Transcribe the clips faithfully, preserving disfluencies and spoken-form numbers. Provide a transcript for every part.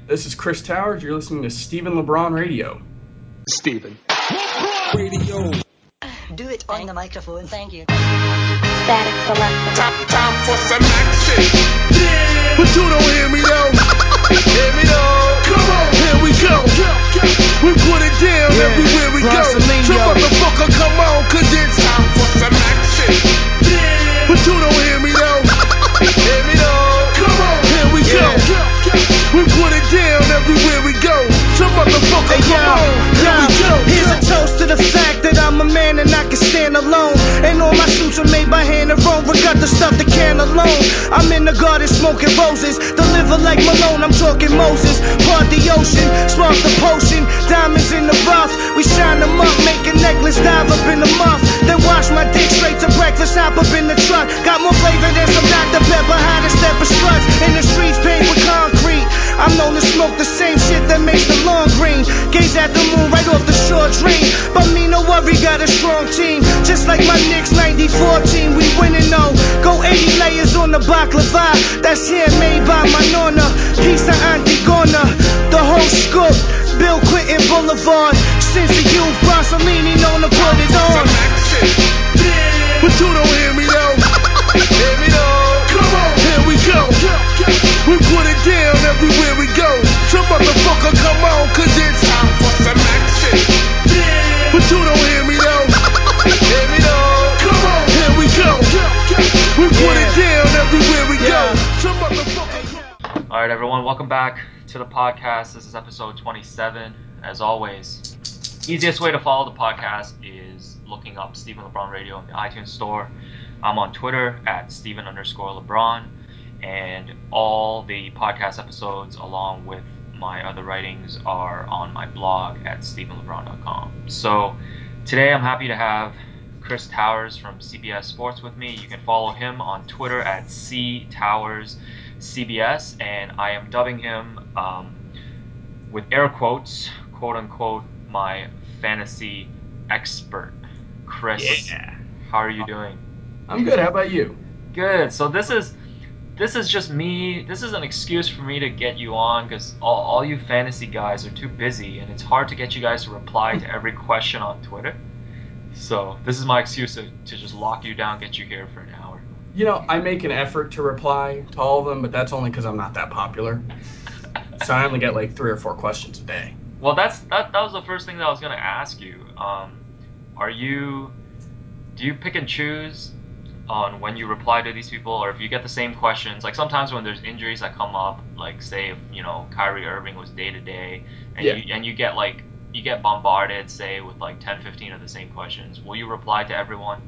This is Chris Towers. You're listening to Stephen LeBron Radio. Stephen. Radio. Do it on the microphone. Thank you. Static Selector. Top time for some action. Yeah. But you don't hear me though. Hear me though. Come on. Here we go. We put it down yeah. everywhere we go. So motherfucker, come on, cause it's time for some action. Yeah. But you don't hear me though. Hear me though. Come on. Here we yeah. go. We put it down everywhere we go. So motherfucker, hey, come yo, on. Here yo. we go. Here's a toast to the fact that I'm a man and I can stand alone. And all my suits are made by hand and Rover got the stuff that can alone. I'm in the garden smoking roses, deliver like Malone, I'm talking Moses. Part the ocean, spark the potion, diamonds in the rough. We shine them up, make a necklace, dive up in the muff. Then wash my dick straight to breakfast, hop up in the truck. Got more flavor than some Doctor Pepper, how to step a struts. In the streets paved with concrete. I'm known to smoke the same shit that makes the lawn green. Gaze at the moon right off the shore dream. But me no worry, got a strong team. Just like my Knicks ninety-four team, we winning though. Go eighty layers on the baklava. That's handmade by my nonna. Peace to Auntie Gona. The whole scoop, Bill Clinton Boulevard. Since the youth, Bronsolini known to put it on. But you don't hear me though. Hear me though. Come on. Here we go. We put it down everywhere we go. So motherfucker, come on, cause it's time for some action. Yeah. But you don't hear me though. Hear me though. Come on, here we go. We put yeah. it down everywhere we yeah. go. So motherfucker. Alright everyone, welcome back to the podcast. This is episode twenty-seven. As always, easiest way to follow the podcast is looking up Stephen LeBron Radio in the iTunes store. I'm on Twitter at Stephen underscore LeBron. And all the podcast episodes, along with my other writings, are on my blog at stephen lebron dot com. So today I'm happy to have Chris Towers from C B S Sports with me. You can follow him on Twitter at C Towers C B S, and I am dubbing him, um, with air quotes, quote unquote, my fantasy expert. Chris, yeah. How are you doing? I'm good. How about you? Good. So this is. This is just me. This is an excuse for me to get you on because all, all you fantasy guys are too busy and it's hard to get you guys to reply to every question on Twitter. So this is my excuse to, to just lock you down, get you here for an hour. You know, I make an effort to reply to all of them, but that's only because I'm not that popular. So I only get like three or four questions a day. Well, that's that. That was the first thing that I was gonna ask you. Um, are you? Do you pick and choose on when you reply to these people, or if you get the same questions? Like sometimes when there's injuries that come up, like say if you know Kyrie Irving was day to day, and yeah. you and you get like you get bombarded, say with like ten, fifteen of the same questions, will you reply to everyone?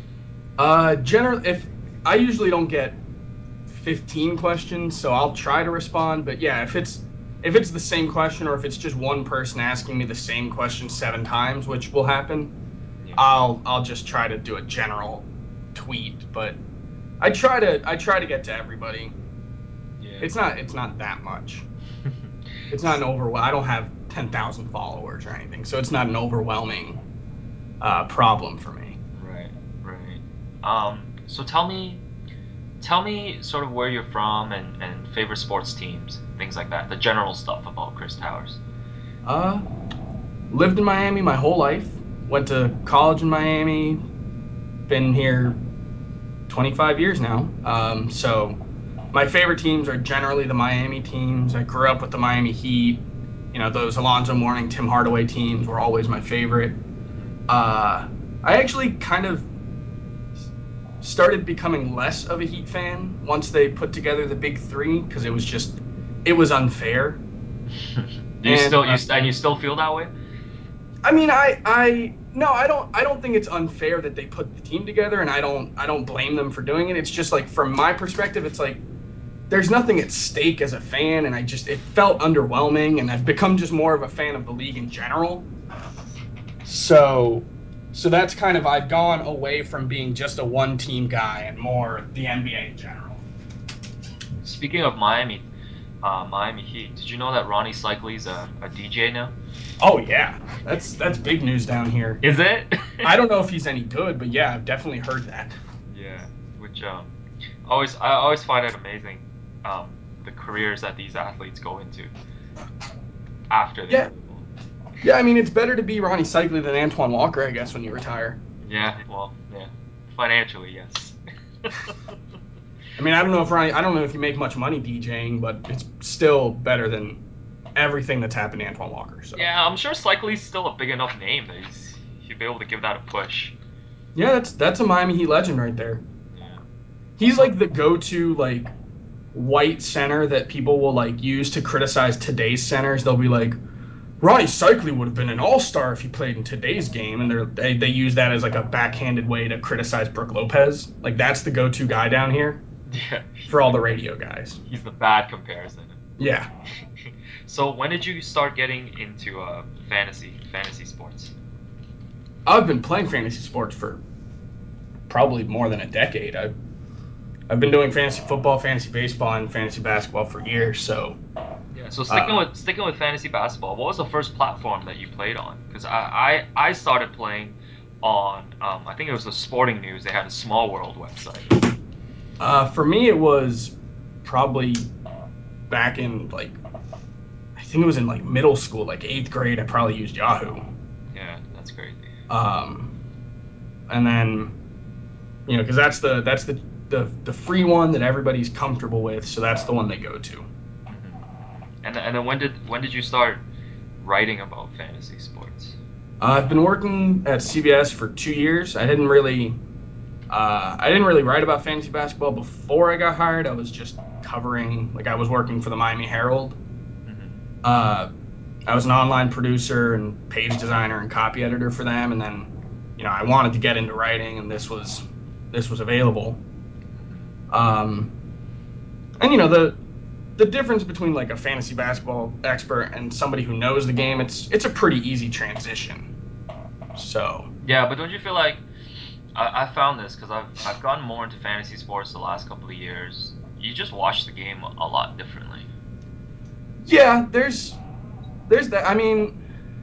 Uh, generally, if I usually don't get fifteen questions, so I'll try to respond. But yeah, if it's if it's the same question, or if it's just one person asking me the same question seven times, which will happen, yeah. I'll I'll just try to do a general tweet. But I try to I try to get to everybody. Yeah. It's not it's not that much. It's not an overwhelming. I don't have ten thousand followers or anything, so it's not an overwhelming uh, problem for me. Right, right. Um, so tell me, tell me sort of where you're from and, and favorite sports teams, things like that. The general stuff about Chris Towers. Uh, lived in Miami my whole life. Went to college in Miami. Been here twenty-five years now. Um, so my favorite teams are generally the Miami teams. I grew up with the Miami Heat. You know, those Alonzo Mourning, Tim Hardaway teams were always my favorite. Uh, I actually kind of started becoming less of a Heat fan once they put together the big three, because it was just, it was unfair. Do you and, still, you, uh, and you still feel that way? I mean, I, I, no, I don't, I don't think it's unfair that they put the team together, and I don't, I don't blame them for doing it. It's just like, from my perspective, it's like, there's nothing at stake as a fan, and I just, it felt underwhelming, and I've become just more of a fan of the league in general. So, so that's kind of, I've gone away from being just a one-team guy and more the N B A in general. Speaking of Miami, uh, Miami Heat, did you know that Ronnie Cycli's a, a D J now? Oh yeah, that's that's big news down here. Is it? I don't know if he's any good, but yeah, I've definitely heard that. Yeah, which um, always I always find it amazing, um, the careers that these athletes go into. after they Yeah. play ball. Yeah, I mean, it's better to be Ronnie Cycli than Antoine Walker, I guess, when you retire. Yeah, well, yeah. Financially, yes. I mean, I don't know if Ronnie, I don't know if you make much money DJing, but it's still better than everything that's happened to Antoine Walker. So Yeah, I'm sure Cycli's still a big enough name that he's he'd be able to give that a push. yeah, that's that's a Miami Heat legend right there. Yeah. He's like the go-to like white center that people will like use to criticize today's centers. They'll be like, Ronnie Cycli would have been an all-star if he played in today's game, and they're, they they use that as like a backhanded way to criticize Brook Lopez. Like that's the go-to guy down here Yeah. for all the radio guys. He's the bad comparison. Yeah. So when did you start getting into uh, fantasy fantasy sports? I've been playing fantasy sports for probably more than a decade. I've I've been doing fantasy football, fantasy baseball, and fantasy basketball for years. So Yeah. So sticking Uh, with sticking with fantasy basketball, what was the first platform that you played on? Because I, I I started playing on um, I think it was the Sporting News. They had a Small World website. uh, for me, it was probably back in like I think it was in like middle school, like eighth grade. I probably used Yahoo. Yeah, that's crazy. Um, and then you know because that's the that's the, the the free one that everybody's comfortable with. So that's the one they go to. And and then when did when did you start writing about fantasy sports? Uh, I've been working at C B S for two years. I didn't really, uh, I didn't really write about fantasy basketball before I got hired. I was just covering, like I was working for the Miami Herald. Mm-hmm. Uh, I was an online producer and page designer and copy editor for them. And then, you know, I wanted to get into writing, and this was, this was available. Um, and you know the, the difference between like a fantasy basketball expert and somebody who knows the game, it's it's a pretty easy transition. So. Yeah, but don't you feel like I, I found this because I've I've gotten more into fantasy sports the last couple of years. You just watch the game a lot differently. Yeah, there's there's that. I mean,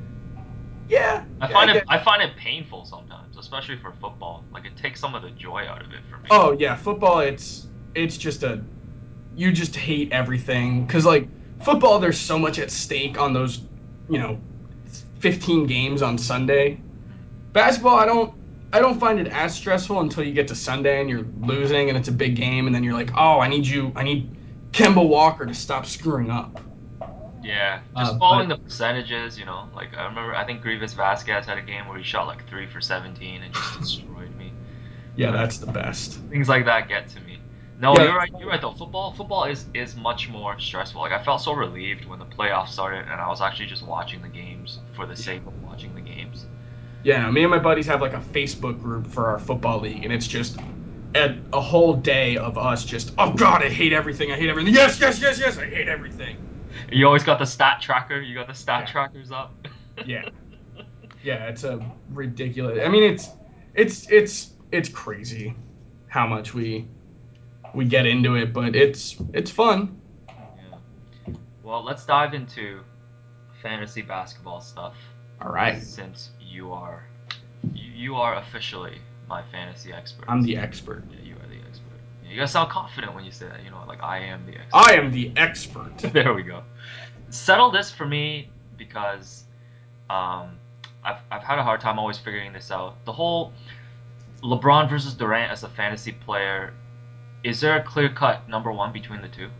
yeah. I yeah, find I it get- I find it painful sometimes, especially for football. Like it takes some of the joy out of it for me. Oh yeah, football. It's it's just a you just hate everything because like football, there's so much at stake on those, you know, fifteen games on Sunday. Basketball, I don't I don't find it as stressful until you get to Sunday and you're losing and it's a big game and then you're like, oh, I need you, I need Kemba Walker to stop screwing up. Yeah, just Uh, following but- the percentages, you know. Like I remember, I think Grievous Vasquez had a game where he shot like three for seventeen and just destroyed me. Yeah, that's the best. Things like that get to me. No, Yeah. you're right. You're right though. Football, football is is much more stressful. Like I felt so relieved when the playoffs started, and I was actually just watching the games for the sake of watching the games. Yeah, me and my buddies have like a Facebook group for our football league, and it's just a, a whole day of us just, oh god, I hate everything, I hate everything. Yes, yes, yes, yes, I hate everything. You always got the stat tracker. You got the stat Yeah. trackers up. Yeah, yeah, it's a ridiculous. I mean, it's it's it's it's crazy how much we we get into it, but it's it's fun. Yeah. Well, let's dive into fantasy basketball stuff. All right, Since you are you, you are officially my fantasy expert. I'm the expert. Yeah, you are the expert. Yeah, you gotta sound confident when you say that. You know, like I am the expert. I am the expert. There we go. Settle this for me because um, I've I've had a hard time always figuring this out. The whole LeBron versus Durant as a fantasy player. Is there a clear cut number one between the two?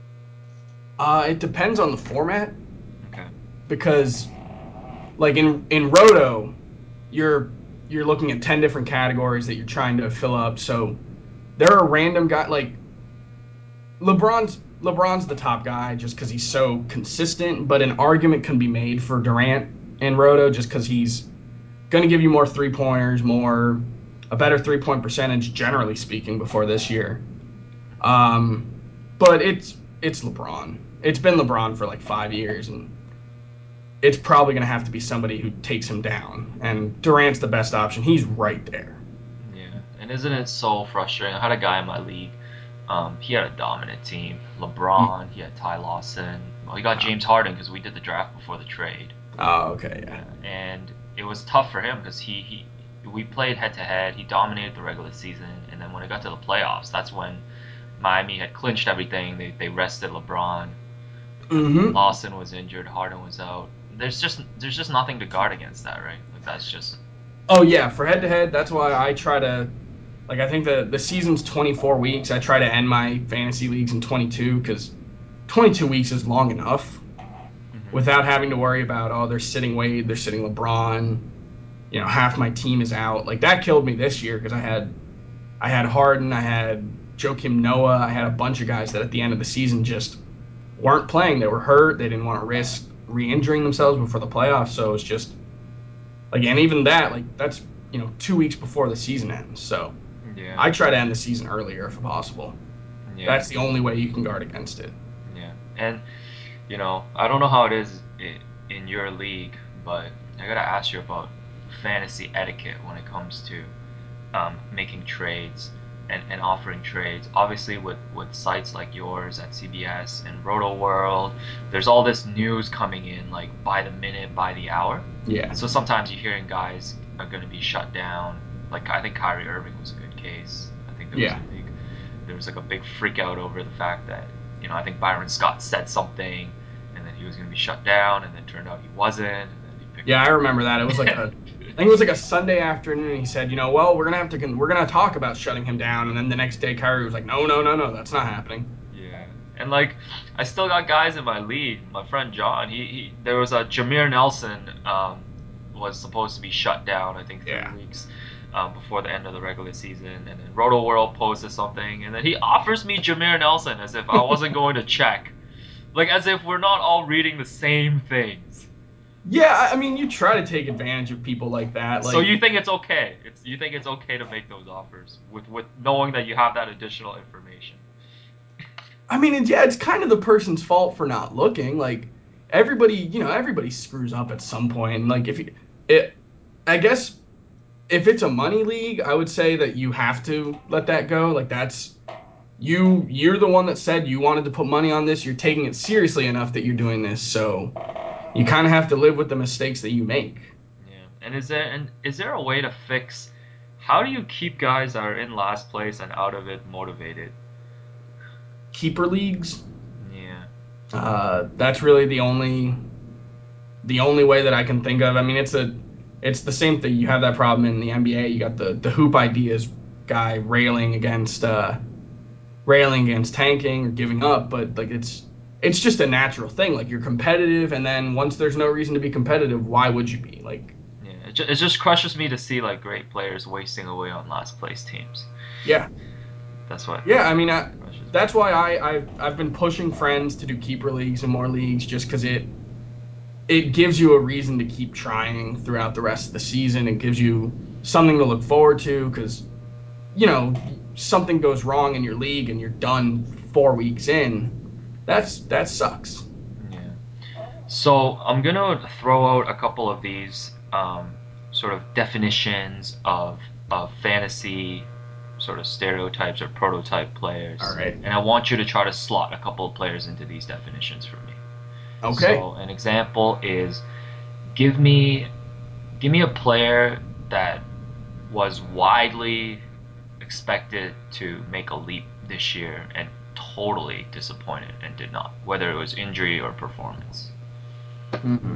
Uh, it depends on the format. Okay. Because like in in Roto, you're you're looking at ten different categories that you're trying to fill up. So there are random guys like LeBron's LeBron's the top guy just because he's so consistent. But an argument can be made for Durant in Roto just because he's going to give you more three pointers, more a better three point percentage generally speaking before this year. Um, but it's it's LeBron. It's been LeBron for like five years and. It's probably going to have to be somebody who takes him down. And Durant's the best option. He's right there. Yeah, and isn't it so frustrating? I had a guy in my league. Um, he had a dominant team. LeBron, he had Ty Lawson. Well, he got James Harden because we did the draft before the trade. Oh, okay, yeah. And it was tough for him because he, he we played head to head. He dominated the regular season, and then when it got to the playoffs, that's when Miami had clinched everything. They they rested LeBron. Mm-hmm. Lawson was injured, Harden was out. There's just there's just nothing to guard against that, right? Like that's just. Oh yeah, for head to head, that's why I try to, like I think the the season's twenty-four weeks. I try to end my fantasy leagues in twenty-two because twenty-two weeks is long enough Mm-hmm. without having to worry about, oh, they're sitting Wade, they're sitting LeBron, you know, half my team is out. Like that killed me this year because I had I had Harden, I had Joakim Noah, I had a bunch of guys that at the end of the season just weren't playing. They were hurt. They didn't want to risk re-injuring themselves before the playoffs. So it was just like, and even that, like that's, you know, two weeks before the season ends. So Yeah. I try to end the season earlier if possible. Yeah. That's the only way you can guard against it. Yeah. And you know, I don't know how it is i- in your league, but I gotta ask you about fantasy etiquette when it comes to um, making trades and, and offering trades. Obviously, with, with sites like yours at C B S and Roto World, there's all this news coming in like by the minute, by the hour. Yeah. So sometimes you're hearing guys are going to be shut down. Like I think Kyrie Irving was a good case. I think there was Yeah. a big, there was like a big freak out over the fact that, you know, I think Byron Scott said something and then he was going to be shut down, and then turned out he wasn't. And then he picked Yeah, up- I remember that. It was like a, I think it was like a Sunday afternoon. And he said, you know, well, we're gonna have to, con- we're gonna talk about shutting him down. And then the next day, Kyrie was like, no, no, no, no, that's not happening. Yeah, and like I still got guys in my league. My friend John, he, he there was a Jameer Nelson um, was supposed to be shut down. I think three Yeah. weeks um, before the end of the regular season, and then Roto World posted something, and then he offers me Jameer Nelson as if I wasn't going to check, like as if we're not all reading the same things. Yeah, I I mean, you try to take advantage of people like that. Like, So you think it's okay? It's you think it's okay to make those offers with with knowing that you have that additional information? I mean, it's, yeah, it's kind of the person's fault for not looking. Like, everybody, you know, everybody screws up at some point. And, like, if you, it, I guess, if it's a money league, I would say that you have to let that go. Like, that's, you, you're the one that said you wanted to put money on this. You're taking it seriously enough that you're doing this. So you kind of have to live with the mistakes that you make. Yeah. And is there and is there a way to fix? How do you keep guys that are in last place and out of it motivated? Keeper leagues, Yeah. uh, that's really the only, the only way that I can think of. I mean, it's a, it's the same thing. You have that problem in the N B A. You got the, the hoop ideas guy railing against, uh, railing against tanking or giving up, but like it's, it's just a natural thing. Like you're competitive, and then once there's no reason to be competitive, why would you be? Like, Yeah. It, ju- it just crushes me to see like great players wasting away on last place teams. yeah, That's what. yeah. I mean, I, crushes me. that's why I, I've, I've been pushing friends to do keeper leagues and more leagues, just because it, it gives you a reason to keep trying throughout the rest of the season. It gives you something to look forward to, because, you know, something goes wrong in your league and you're done four weeks in. That's that sucks. Yeah. So I'm gonna throw out a couple of these um, sort of definitions of of fantasy sort of stereotypes or prototype players. All right. And I want you to try to slot a couple of players into these definitions for me. Okay. So an example is give me give me a player that was widely expected to make a leap this year and totally disappointed and did not, whether it was injury or performance. Mm-hmm.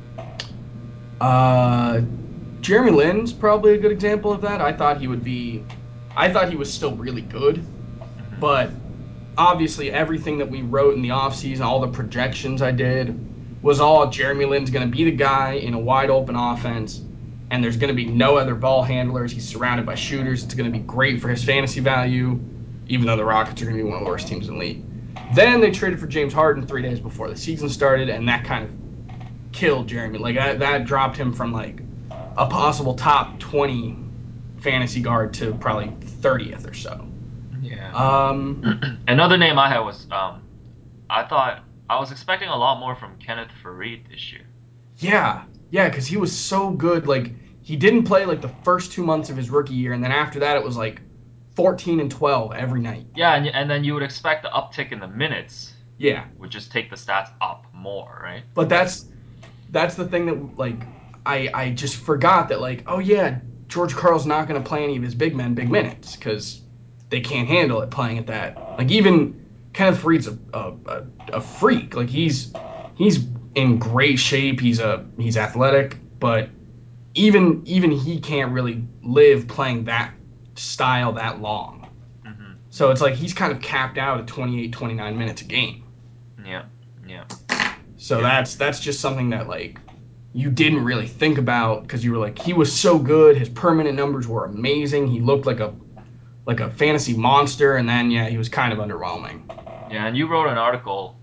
Uh, Jeremy Lin's probably a good example of that. I thought he would be, I thought he was still really good, but obviously everything that we wrote in the offseason, all the projections I did, was all Jeremy Lin's going to be the guy in a wide open offense, and there's going to be no other ball handlers. He's surrounded by shooters. It's going to be great for his fantasy value, even though the Rockets are going to be one of the worst teams in the league. Then they traded for James Harden three days before the season started, and that kind of killed Jeremy. Like that, that dropped him from like a possible top twenty fantasy guard to probably thirtieth or so. Yeah. Um, Another name I had was um, I thought I was expecting a lot more from Kenneth Faried this year. yeah, yeah, because he was so good. Like he didn't play like the first two months of his rookie year, and then after that it was like fourteen and twelve every night. Yeah, and, and then you would expect the uptick in the minutes Yeah, would just take the stats up more, right? but that's that's the thing that like I I just forgot that like oh yeah, George Karl's not going to play any of his big men big minutes because they can't handle it playing at that. Like even Kenneth Faried's a, a, a, a freak. Like he's he's in great shape. He's a he's athletic, but even even he can't really live playing that style that long. Mm-hmm. So it's like he's kind of capped out at twenty-eight, twenty-nine minutes a game. Yeah, yeah. So yeah. that's that's just something that like you didn't really think about because you were like he was so good. His permanent numbers were amazing. He looked like a like a fantasy monster, and then yeah, he was kind of underwhelming. Yeah, and you wrote an article,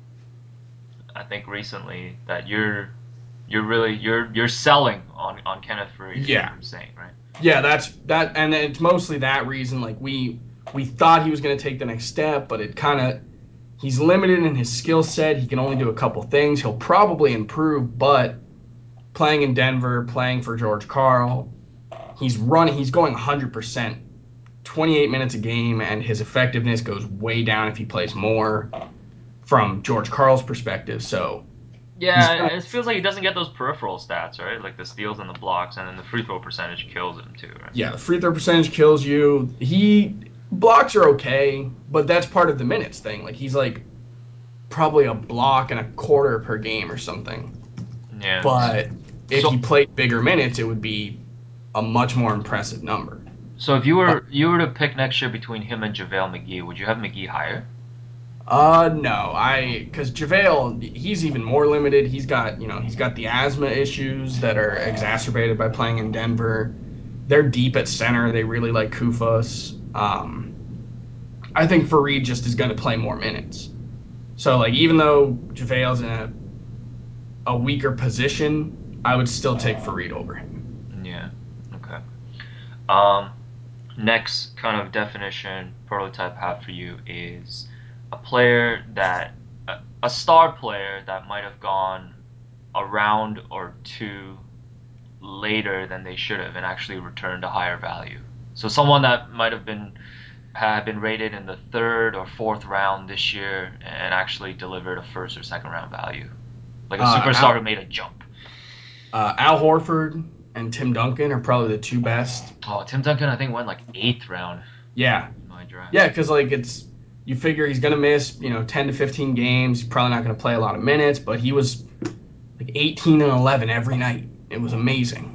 I think recently, that you're you're really you're you're selling on, on Kenneth Faried. Yeah, I'm saying, right? Yeah, that's that, and it's mostly that reason. Like we we thought he was going to take the next step, but it kind of he's limited in his skill set. He can only do a couple things. He'll probably improve, but playing in Denver, playing for George Karl, he's running. He's going one hundred percent, twenty-eight minutes a game, and his effectiveness goes way down if he plays more. From George Karl's perspective, so. Yeah, gonna, it feels like he doesn't get those peripheral stats, right? Like the steals and the blocks, and then the free throw percentage kills him too, right? Yeah, the free throw percentage kills you. He blocks are okay, but that's part of the minutes thing. Like he's like probably a block and a quarter per game or something. Yeah. But if so, he played bigger minutes, it would be a much more impressive number. So if you were you were to pick next year between him and JaVale McGee, would you have McGee higher? Uh, no, I because JaVale, he's even more limited. He's got you know he's got the asthma issues that are exacerbated by playing in Denver. They're deep at center. They really like Kufos. Um, I think Faried just is going to play more minutes. So like even though JaVale's in a a weaker position, I would still take Faried over him. Yeah. Okay. Um, next kind of definition prototype I have for you is a player that a, a star player that might have gone a round or two later than they should have and actually returned a higher value. So someone that might have been had been rated in the third or fourth round this year and actually delivered a first or second round value, like a Uh, superstar Al, who made a jump. Uh, Al Horford and Tim Duncan are probably the two best. Oh, Tim Duncan, I think went like eighth round. Yeah. In my draft. Yeah, because like it's you figure he's gonna miss you know ten to fifteen games. He's probably not gonna play a lot of minutes, but he was like eighteen and eleven every night. It was amazing.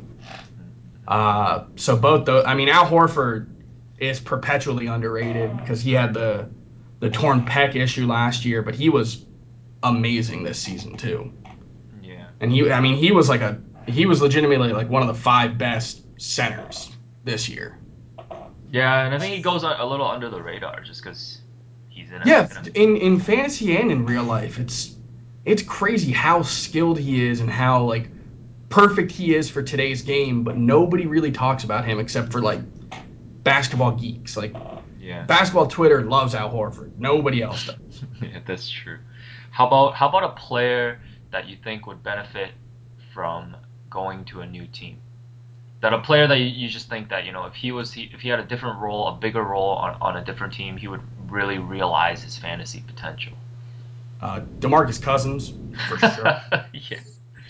Uh, so both those, I mean, Al Horford is perpetually underrated because he had the the torn pec issue last year, but he was amazing this season too. Yeah. And he, I mean, he was like a he was legitimately like one of the five best centers this year. Yeah, and I think he goes a little under the radar just because he's in. A, Yeah, in, a... in in fantasy and in real life, it's it's crazy how skilled he is and how like perfect he is for today's game, but nobody really talks about him except for like basketball geeks. Like yeah. basketball Twitter loves Al Horford. Nobody else does. Yeah, that's true. How about how about a player that you think would benefit from going to a new team? That a player that you, you just think that, you know, if he was he, if he had a different role, a bigger role on, on a different team, he would really realize his fantasy potential. Uh, DeMarcus Cousins, for sure. Yeah.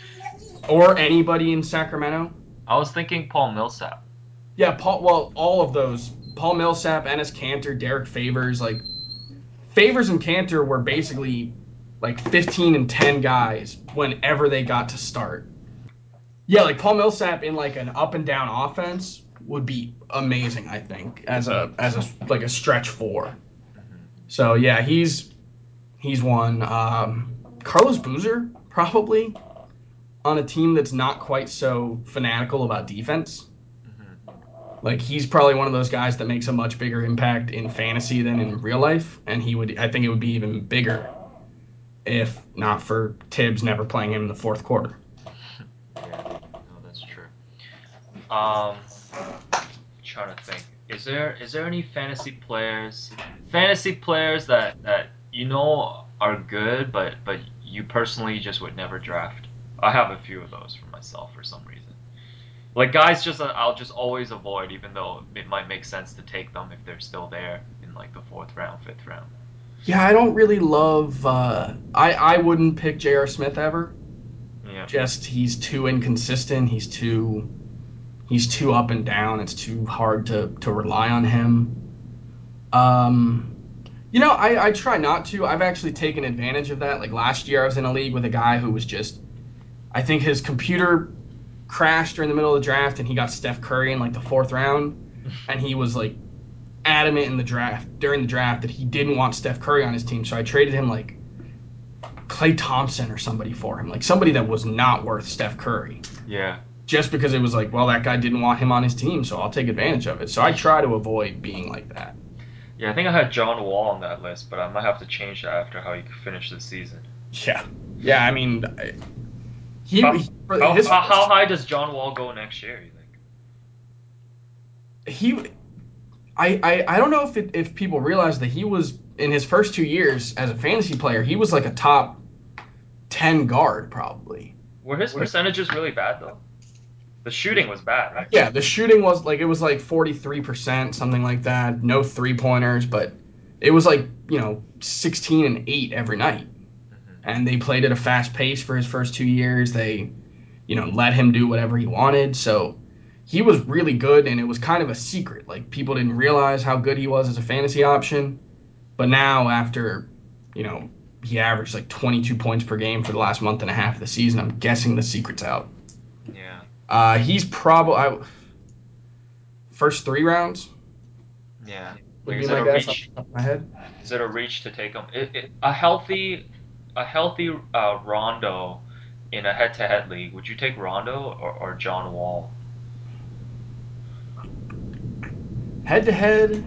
Or anybody in Sacramento. I was thinking Paul Millsap. Yeah, Paul. Well, all of those. Paul Millsap, Enes Kanter, Derek Favors. Like, Favors and Kanter were basically like fifteen and ten guys whenever they got to start. Yeah, like Paul Millsap in like an up and down offense would be amazing, I think, as a as a like a stretch four. Mm-hmm. So yeah, he's he's one. Um, Carlos Boozer probably on a team that's not quite so fanatical about defense. Mm-hmm. Like he's probably one of those guys that makes a much bigger impact in fantasy than in real life, and he would I think it would be even bigger if not for Tibbs never playing him in the fourth quarter. Um, trying to think. Is there is there any fantasy players, fantasy players that, that you know are good, but but you personally just would never draft? I have a few of those for myself for some reason. Like guys, just I'll just always avoid, even though it might make sense to take them if they're still there in like the fourth round, fifth round. Yeah, I don't really love. Uh, I I wouldn't pick J R. Smith ever. Yeah. Just he's too inconsistent. He's too. He's too up and down. It's too hard to, to rely on him. Um, You know, I, I try not to. I've actually taken advantage of that. Like last year, I was in a league with a guy who was just, I think his computer crashed during the middle of the draft and he got Steph Curry in like the fourth round. And he was like adamant in the draft, during the draft, that he didn't want Steph Curry on his team. So I traded him like Klay Thompson or somebody for him, like somebody that was not worth Steph Curry. Yeah. Just because it was like, well, that guy didn't want him on his team, so I'll take advantage of it. So I try to avoid being like that. Yeah, I think I had John Wall on that list, but I might have to change that after how he finished the season. Yeah. Yeah, I mean, he, How, he how, his, how, how high does John Wall go next year, you think? he I, I, I don't know if it, if people realize that he was, in his first two years as a fantasy player, he was like a top ten guard probably. Were his percentages really bad, though? The shooting was bad, right? Yeah, the shooting was like, it was like forty-three percent, something like that. No three-pointers, but it was like, you know, sixteen and eight every night. Mm-hmm. And they played at a fast pace for his first two years. They, you know, let him do whatever he wanted. So he was really good, and it was kind of a secret. Like, people didn't realize how good he was as a fantasy option. But now, after, you know, he averaged like twenty-two points per game for the last month and a half of the season, I'm guessing the secret's out. Yeah. Uh, he's probably first three rounds. Yeah. Would Like, be is my it a guess off reach? the top of my head. Is it a reach to take him? It, it, a healthy, a healthy uh, Rondo in a head-to-head league. Would you take Rondo or, or John Wall? Head to head,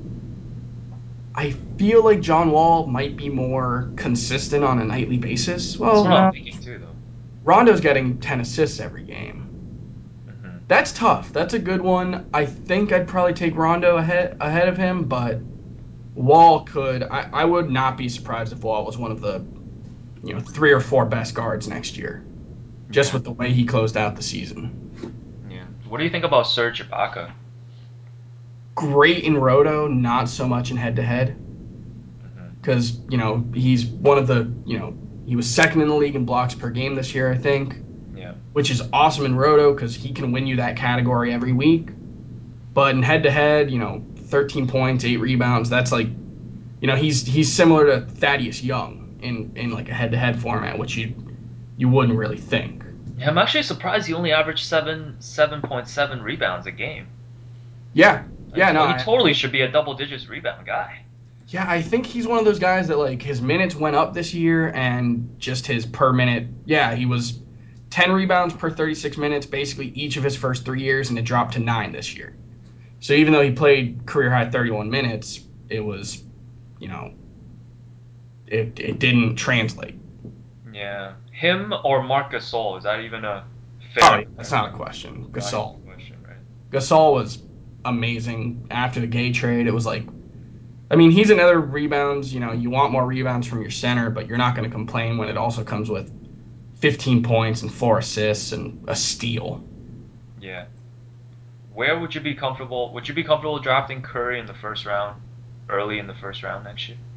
I feel like John Wall might be more consistent on a nightly basis. Well, That's what I'm no, thinking too, though. Rondo's getting ten assists every game. Mm-hmm. That's tough. That's a good one. I think I'd probably take Rondo ahead ahead of him, but Wall could. I, I would not be surprised if Wall was one of the, you know, three or four best guards next year, just Yeah. with the way he closed out the season. Yeah. What do you think about Serge Ibaka? Great in roto, not so much in head to head, because you know he's one of the you know he was second in the league in blocks per game this year, I think. Yeah. Which is awesome in roto because he can win you that category every week. But in head to head, you know, thirteen points, eight rebounds. That's like, you know, he's he's similar to Thaddeus Young in in like a head to head format, which you you wouldn't really think. Yeah, I'm actually surprised he only averaged seven seven point seven rebounds a game. Yeah, Like, yeah, no, he I- totally should be a double digits rebound guy. Yeah, I think he's one of those guys that like his minutes went up this year and just his per minute. Yeah, he was ten rebounds per thirty-six minutes, basically each of his first three years, and it dropped to nine this year. So even though he played career high thirty-one minutes, it was, you know, it it didn't translate. Yeah. Him or Marc Gasol? Is that even a Oh, fair? yeah, that's not a question. Not Gasol. even a question, right? Gasol was amazing after the Gay trade. It was like, I mean, he's another rebounds. You know, you want more rebounds from your center, but you're not going to complain when it also comes with fifteen points and four assists and a steal. Yeah. Where would you be comfortable? Would you be comfortable drafting Curry in the first round, early in the first round next year?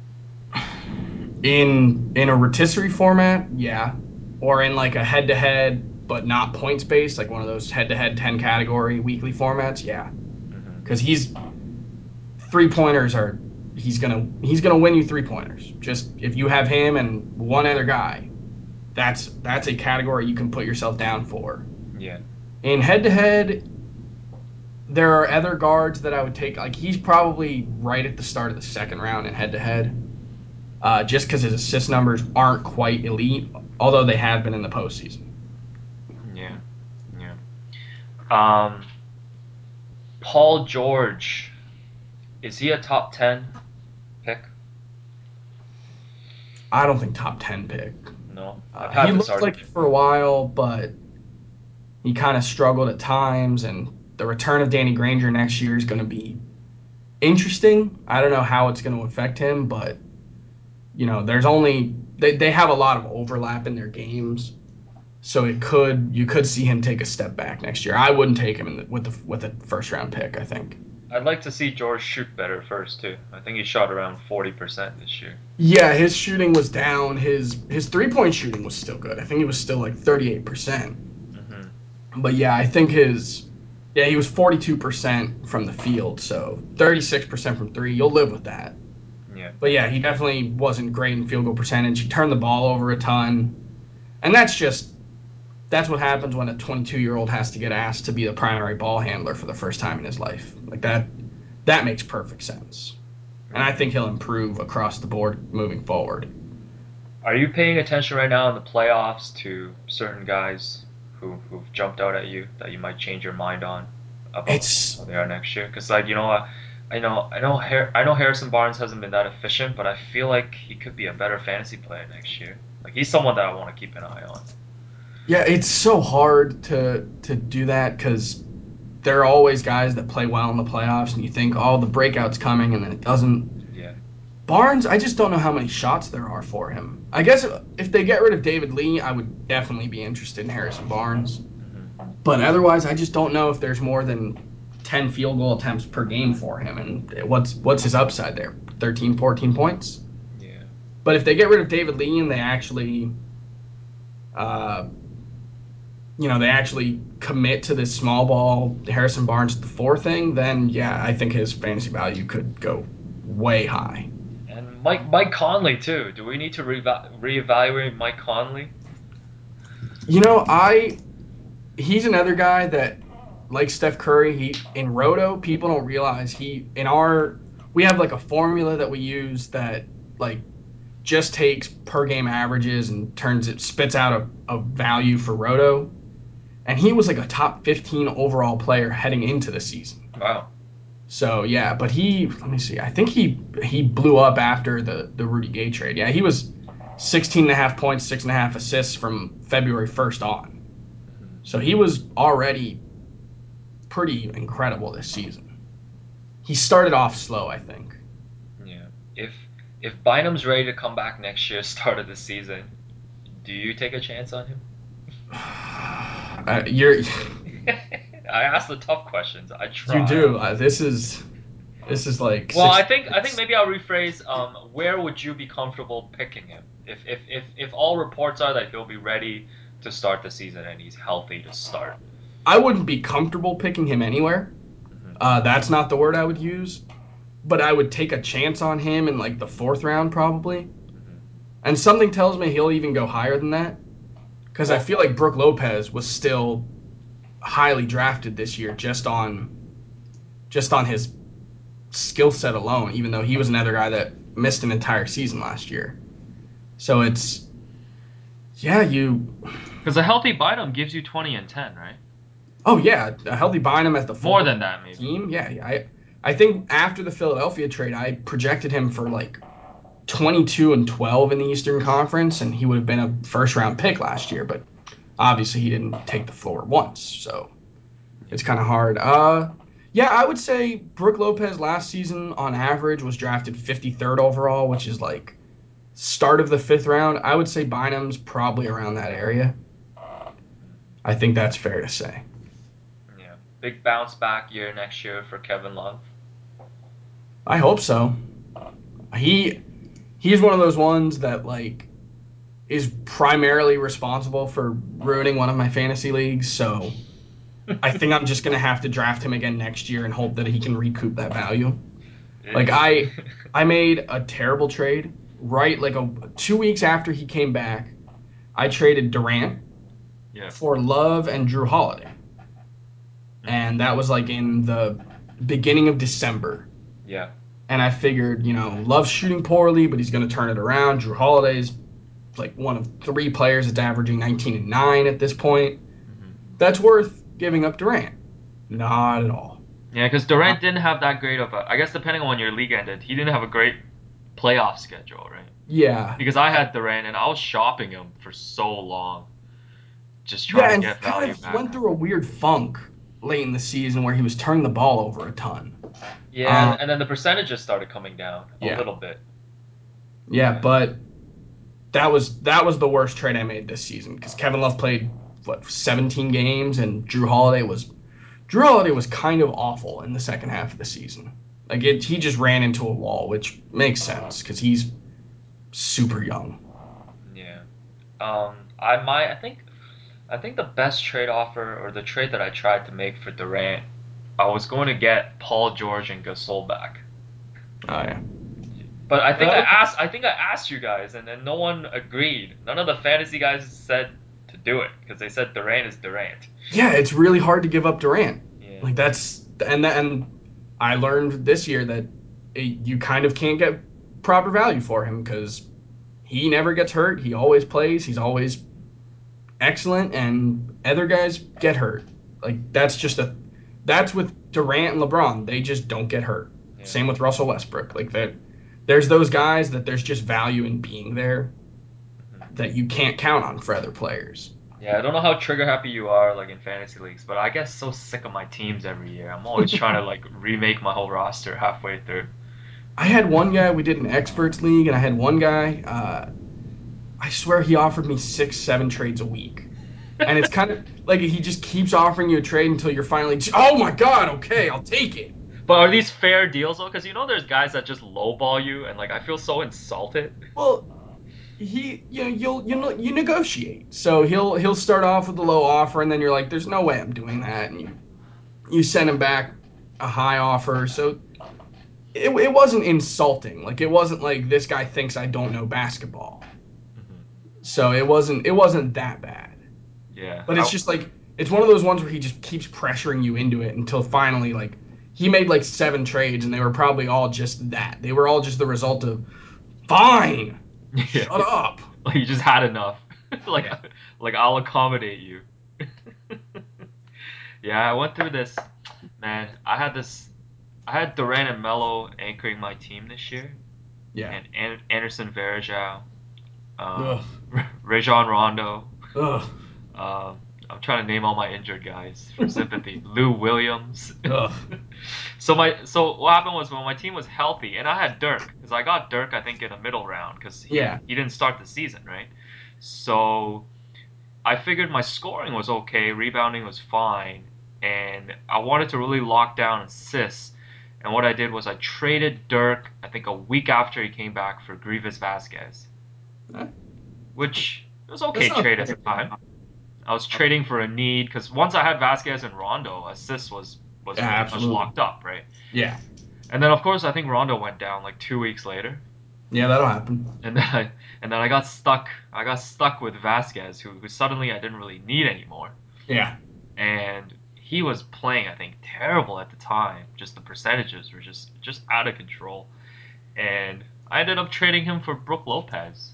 In in a rotisserie format, yeah, or in like a head to head but not points based, like one of those head to head ten category weekly formats, yeah, Mm-hmm. because he's three pointers are he's gonna he's gonna win you three pointers. Just if you have him and one other guy, that's that's a category you can put yourself down for. Yeah. In head to head, there are other guards that I would take. Like he's probably right at the start of the second round in head to head. Uh, just because his assist numbers aren't quite elite, although they have been in the postseason. Yeah. Yeah. Um, Paul George, is he a top ten pick? I don't think top ten pick. No. I've Uh, had he this looked like argument. it for a while, but he kind of struggled at times, and the return of Danny Granger next year is going to be interesting. I don't know how it's going to affect him, but you know, there's only they, they have a lot of overlap in their games, so it could you could see him take a step back next year. I wouldn't take him in the, with the with a first round pick. I think. I'd like to see George shoot better first too. I think he shot around forty percent this year. Yeah, his shooting was down. His his three point shooting was still good. I think it was still like thirty-eight percent. Mm-hmm. But yeah, I think his yeah he was forty-two percent from the field, so thirty-six percent from three. You'll live with that. Yeah. But yeah, he definitely wasn't great in field goal percentage. He turned the ball over a ton. And that's just, that's what happens when a twenty-two-year-old has to get asked to be the primary ball handler for the first time in his life. Like that, that makes perfect sense. And I think he'll improve across the board moving forward. Are you paying attention right now in the playoffs to certain guys who, who've jumped out at you that you might change your mind on about It's, how they are next year? Because, like, you know, I, I know I know Har- I know Harrison Barnes hasn't been that efficient, but I feel like he could be a better fantasy player next year. Like, he's someone that I want to keep an eye on. yeah, it's so hard to to do that because there are always guys that play well in the playoffs, and you think, oh, the breakout's coming, and then it doesn't. Yeah. Barnes, I just don't know how many shots there are for him. I guess if they get rid of David Lee, I would definitely be interested in Harrison Barnes. Mm-hmm. But otherwise, I just don't know if there's more than ten field goal attempts per game for him, and what's what's his upside there? thirteen, fourteen points? Yeah. But if they get rid of David Lee and they actually, uh, you know, they actually commit to this small ball Harrison Barnes at the four thing, then yeah, I think his fantasy value could go way high. And Mike Mike Conley too. Do we need to re- reevaluate Mike Conley? You know, I he's another guy that, like Steph Curry, he in Roto, people don't realize he in our we have like a formula that we use that like just takes per game averages and turns it spits out a, a value for Roto. And he was like a top fifteen overall player heading into the season. Wow. So yeah, but he let me see. I think he he blew up after the, the Rudy Gay trade. Yeah, he was sixteen and a half points, six and a half assists from February first on. So he was already pretty incredible this season. He started off slow, I think. Yeah. If if Bynum's ready to come back next year, start of the season, do you take a chance on him? Uh, you're I ask the tough questions. I try. you do. Uh, this is this is like. Well, six, I think I think maybe I'll rephrase. Um, where would you be comfortable picking him? If if if if all reports are that he'll be ready to start the season and he's healthy to start. I wouldn't be comfortable picking him anywhere. Mm-hmm. Uh, that's not the word I would use. But I would take a chance on him in like the fourth round probably. Mm-hmm. And something tells me he'll even go higher than that. Because I feel like Brook Lopez was still highly drafted this year just on just on his skill set alone, even though he was another guy that missed an entire season last year. So it's yeah, you Because a healthy Bynum gives you twenty and ten, right? oh yeah, a healthy Bynum as the More than that, maybe. team. Yeah, I I think after the Philadelphia trade, I projected him for like twenty-two and twelve in the Eastern Conference, and he would have been a first round pick last year, but obviously he didn't take the floor once, so it's kind of hard. Uh, yeah, I would say Brook Lopez last season on average was drafted fifty-third overall, which is like start of the fifth round. I would say Bynum's probably around that area. I think that's fair to say. Yeah. Big bounce back year next year for Kevin Love. I hope so. He he's one of those ones that like is primarily responsible for ruining one of my fantasy leagues, so I think I'm just gonna have to draft him again next year and hope that he can recoup that value. Like I I made a terrible trade right like a two weeks after he came back. I traded Durant yeah. for Love and Drew Holiday. And that was like in the beginning of December. Yeah. And I figured, you know, Love's shooting poorly, but he's going to turn it around. Drew Holiday's like one of three players that's averaging nineteen and nine at this point. Mm-hmm. That's worth giving up Durant. Not at all. Yeah, because Durant didn't have that great of a... I guess depending on when your league ended, he didn't have a great playoff schedule, right? Yeah. Because I had Durant, and I was shopping him for so long. Just trying yeah, to and get he kind value of back. went through a weird funk late in the season where he was turning the ball over a ton. Yeah, Um, and then the percentages started coming down a yeah. little bit. Yeah, but that was that was the worst trade I made this season because Kevin Love played what seventeen games and Drew Holiday was Drew Holiday was kind of awful in the second half of the season. Like it, he just ran into a wall, which makes sense because he's super young. Yeah. Um. I might. I think. I think the best trade offer or the trade that I tried to make for Durant, I was going to get Paul George and Gasol back. Oh yeah. But I think I Uh, asked I think I asked you guys, and then no one agreed. None of the fantasy guys said to do it because they said Durant is Durant. Yeah, it's really hard to give up Durant. Yeah. Like that's and that, and I learned this year that it, you kind of can't get proper value for him because he never gets hurt. He always plays. He's always excellent, and other guys get hurt. Like that's just a that's with Durant and LeBron. They just don't get hurt. Yeah. Same with Russell Westbrook. Like that, there's those guys that there's just value in being there Mhm. that you can't count on for other players. Yeah, I don't know how trigger happy you are like in fantasy leagues, but I get so sick of my teams every year. I'm always trying to like remake my whole roster halfway through. I had one guy, we did an experts league, and I had one guy, uh, I swear he offered me six, seven trades a week. And it's kind of like he just keeps offering you a trade until you're finally, oh my God, okay, I'll take it. But are these fair deals though? Because you know there's guys that just lowball you, and like I feel so insulted. Well, he, you know, you'll, you know, you negotiate. So he'll, he'll start off with a low offer, and then you're like, there's no way I'm doing that. And you, you send him back a high offer. So it, it wasn't insulting. Like, it wasn't like this guy thinks I don't know basketball. So it wasn't it wasn't that bad. Yeah. But it's I- just like it's one of those ones where he just keeps pressuring you into it until finally like he made like seven trades and they were probably all just that. They were all just the result of fine. Yeah. Shut up. Like you just had enough. like like I'll accommodate you. Yeah, I went through this. Man, I had this. I had Durant and Melo anchoring my team this year, Yeah. and An- Anderson Varejao, um, Ugh. Rajon Rondo. Ugh. Um, I'm trying to name all my injured guys for sympathy. Lou Williams. Ugh. So my so what happened was when my team was healthy, and I had Dirk because I got Dirk I think in a middle round because he, Yeah. he didn't start the season, right? So I figured my scoring was okay, rebounding was fine, and I wanted to really lock down assists. And what I did was I traded Dirk I think a week after he came back for Grievous Vasquez, Huh? which was okay That's not trade at the bad. time. I was trading for a need because once I had Vasquez and Rondo, assists was was Yeah, pretty much absolutely. locked up, right? Yeah. And then of course I think Rondo went down like two weeks later, Yeah, that'll happen. and then I, and then I got stuck. I got stuck with Vasquez, who, who suddenly I didn't really need anymore, Yeah. and he was playing I think terrible at the time. Just the percentages were just just out of control, and I ended up trading him for Brook Lopez,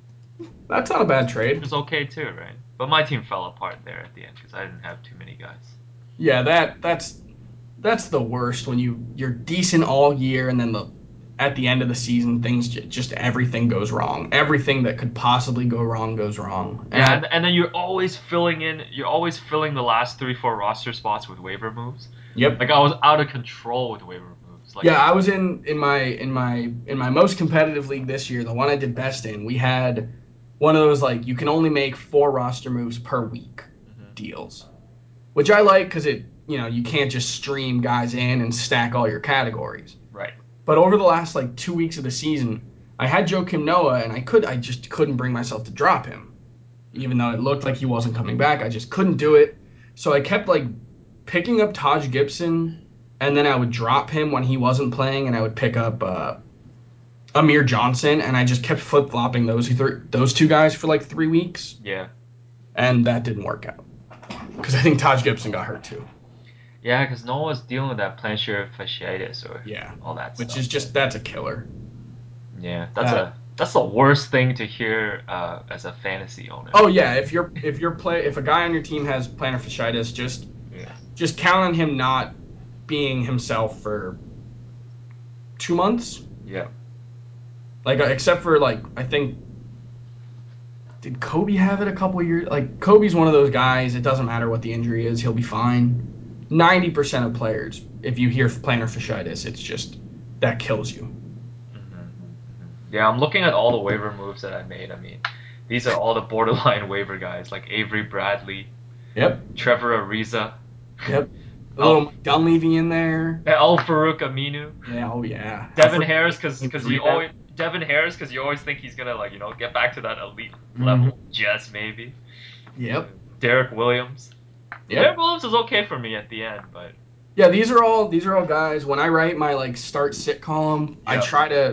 That's not a bad which trade. was okay too, right? But my team fell apart there at the end because I didn't have too many guys. Yeah, that that's that's the worst when you you're decent all year and then the at the end of the season things j- just everything goes wrong. Everything that could possibly go wrong goes wrong. Yeah, And and, and then you're always filling in. You're always filling the last three, four roster spots with waiver moves. yep. Like I was out of control with waiver moves. Like Yeah, I was in in my in my in my most competitive league this year, the one I did best in. We had one of those like you can only make four roster moves per week Mhm. deals, which I like because it you know you can't just stream guys in and stack all your categories. Right. But over the last like two weeks of the season, I had Joakim Noah, and I could I just couldn't bring myself to drop him, even though it looked like he wasn't coming back. I just couldn't do it. So I kept like picking up Taj Gibson, and then I would drop him when he wasn't playing, and I would pick up uh, Amir Johnson, and I just kept flip flopping those th- those two guys for like three weeks, Yeah. and that didn't work out because I think Taj Gibson got hurt too. Yeah, because no one's dealing with that plantar fasciitis or Yeah, all that which stuff. is just that's a killer. Yeah, that's Uh, a that's the worst thing to hear uh, as a fantasy owner. Oh yeah, if you're if you're play if a guy on your team has plantar fasciitis, just Yeah. just count on him not being himself for two months. Yeah. Like uh, except for like I think did Kobe have it a couple years? Like Kobe's one of those guys. It doesn't matter what the injury is, he'll be fine. Ninety percent of players, if you hear plantar fasciitis, it's just that kills you. Mhm. Yeah, I'm looking at all the waiver moves that I made. I mean, these are all the borderline waiver guys like Avery Bradley, Yep. Trevor Ariza, Yep. A little Dunleavy in there. El Farouk Aminu, Yeah. Oh yeah. Devin Alfred- Harris, because because you Rebound. always Devin Harris because you always think he's gonna like you know get back to that elite Mhm. level, just maybe. Yep. Derek Williams. Yep. Derek Williams was okay for me at the end, but Yeah, these are all these are all guys. When I write my like start sit column, I Yeah. try to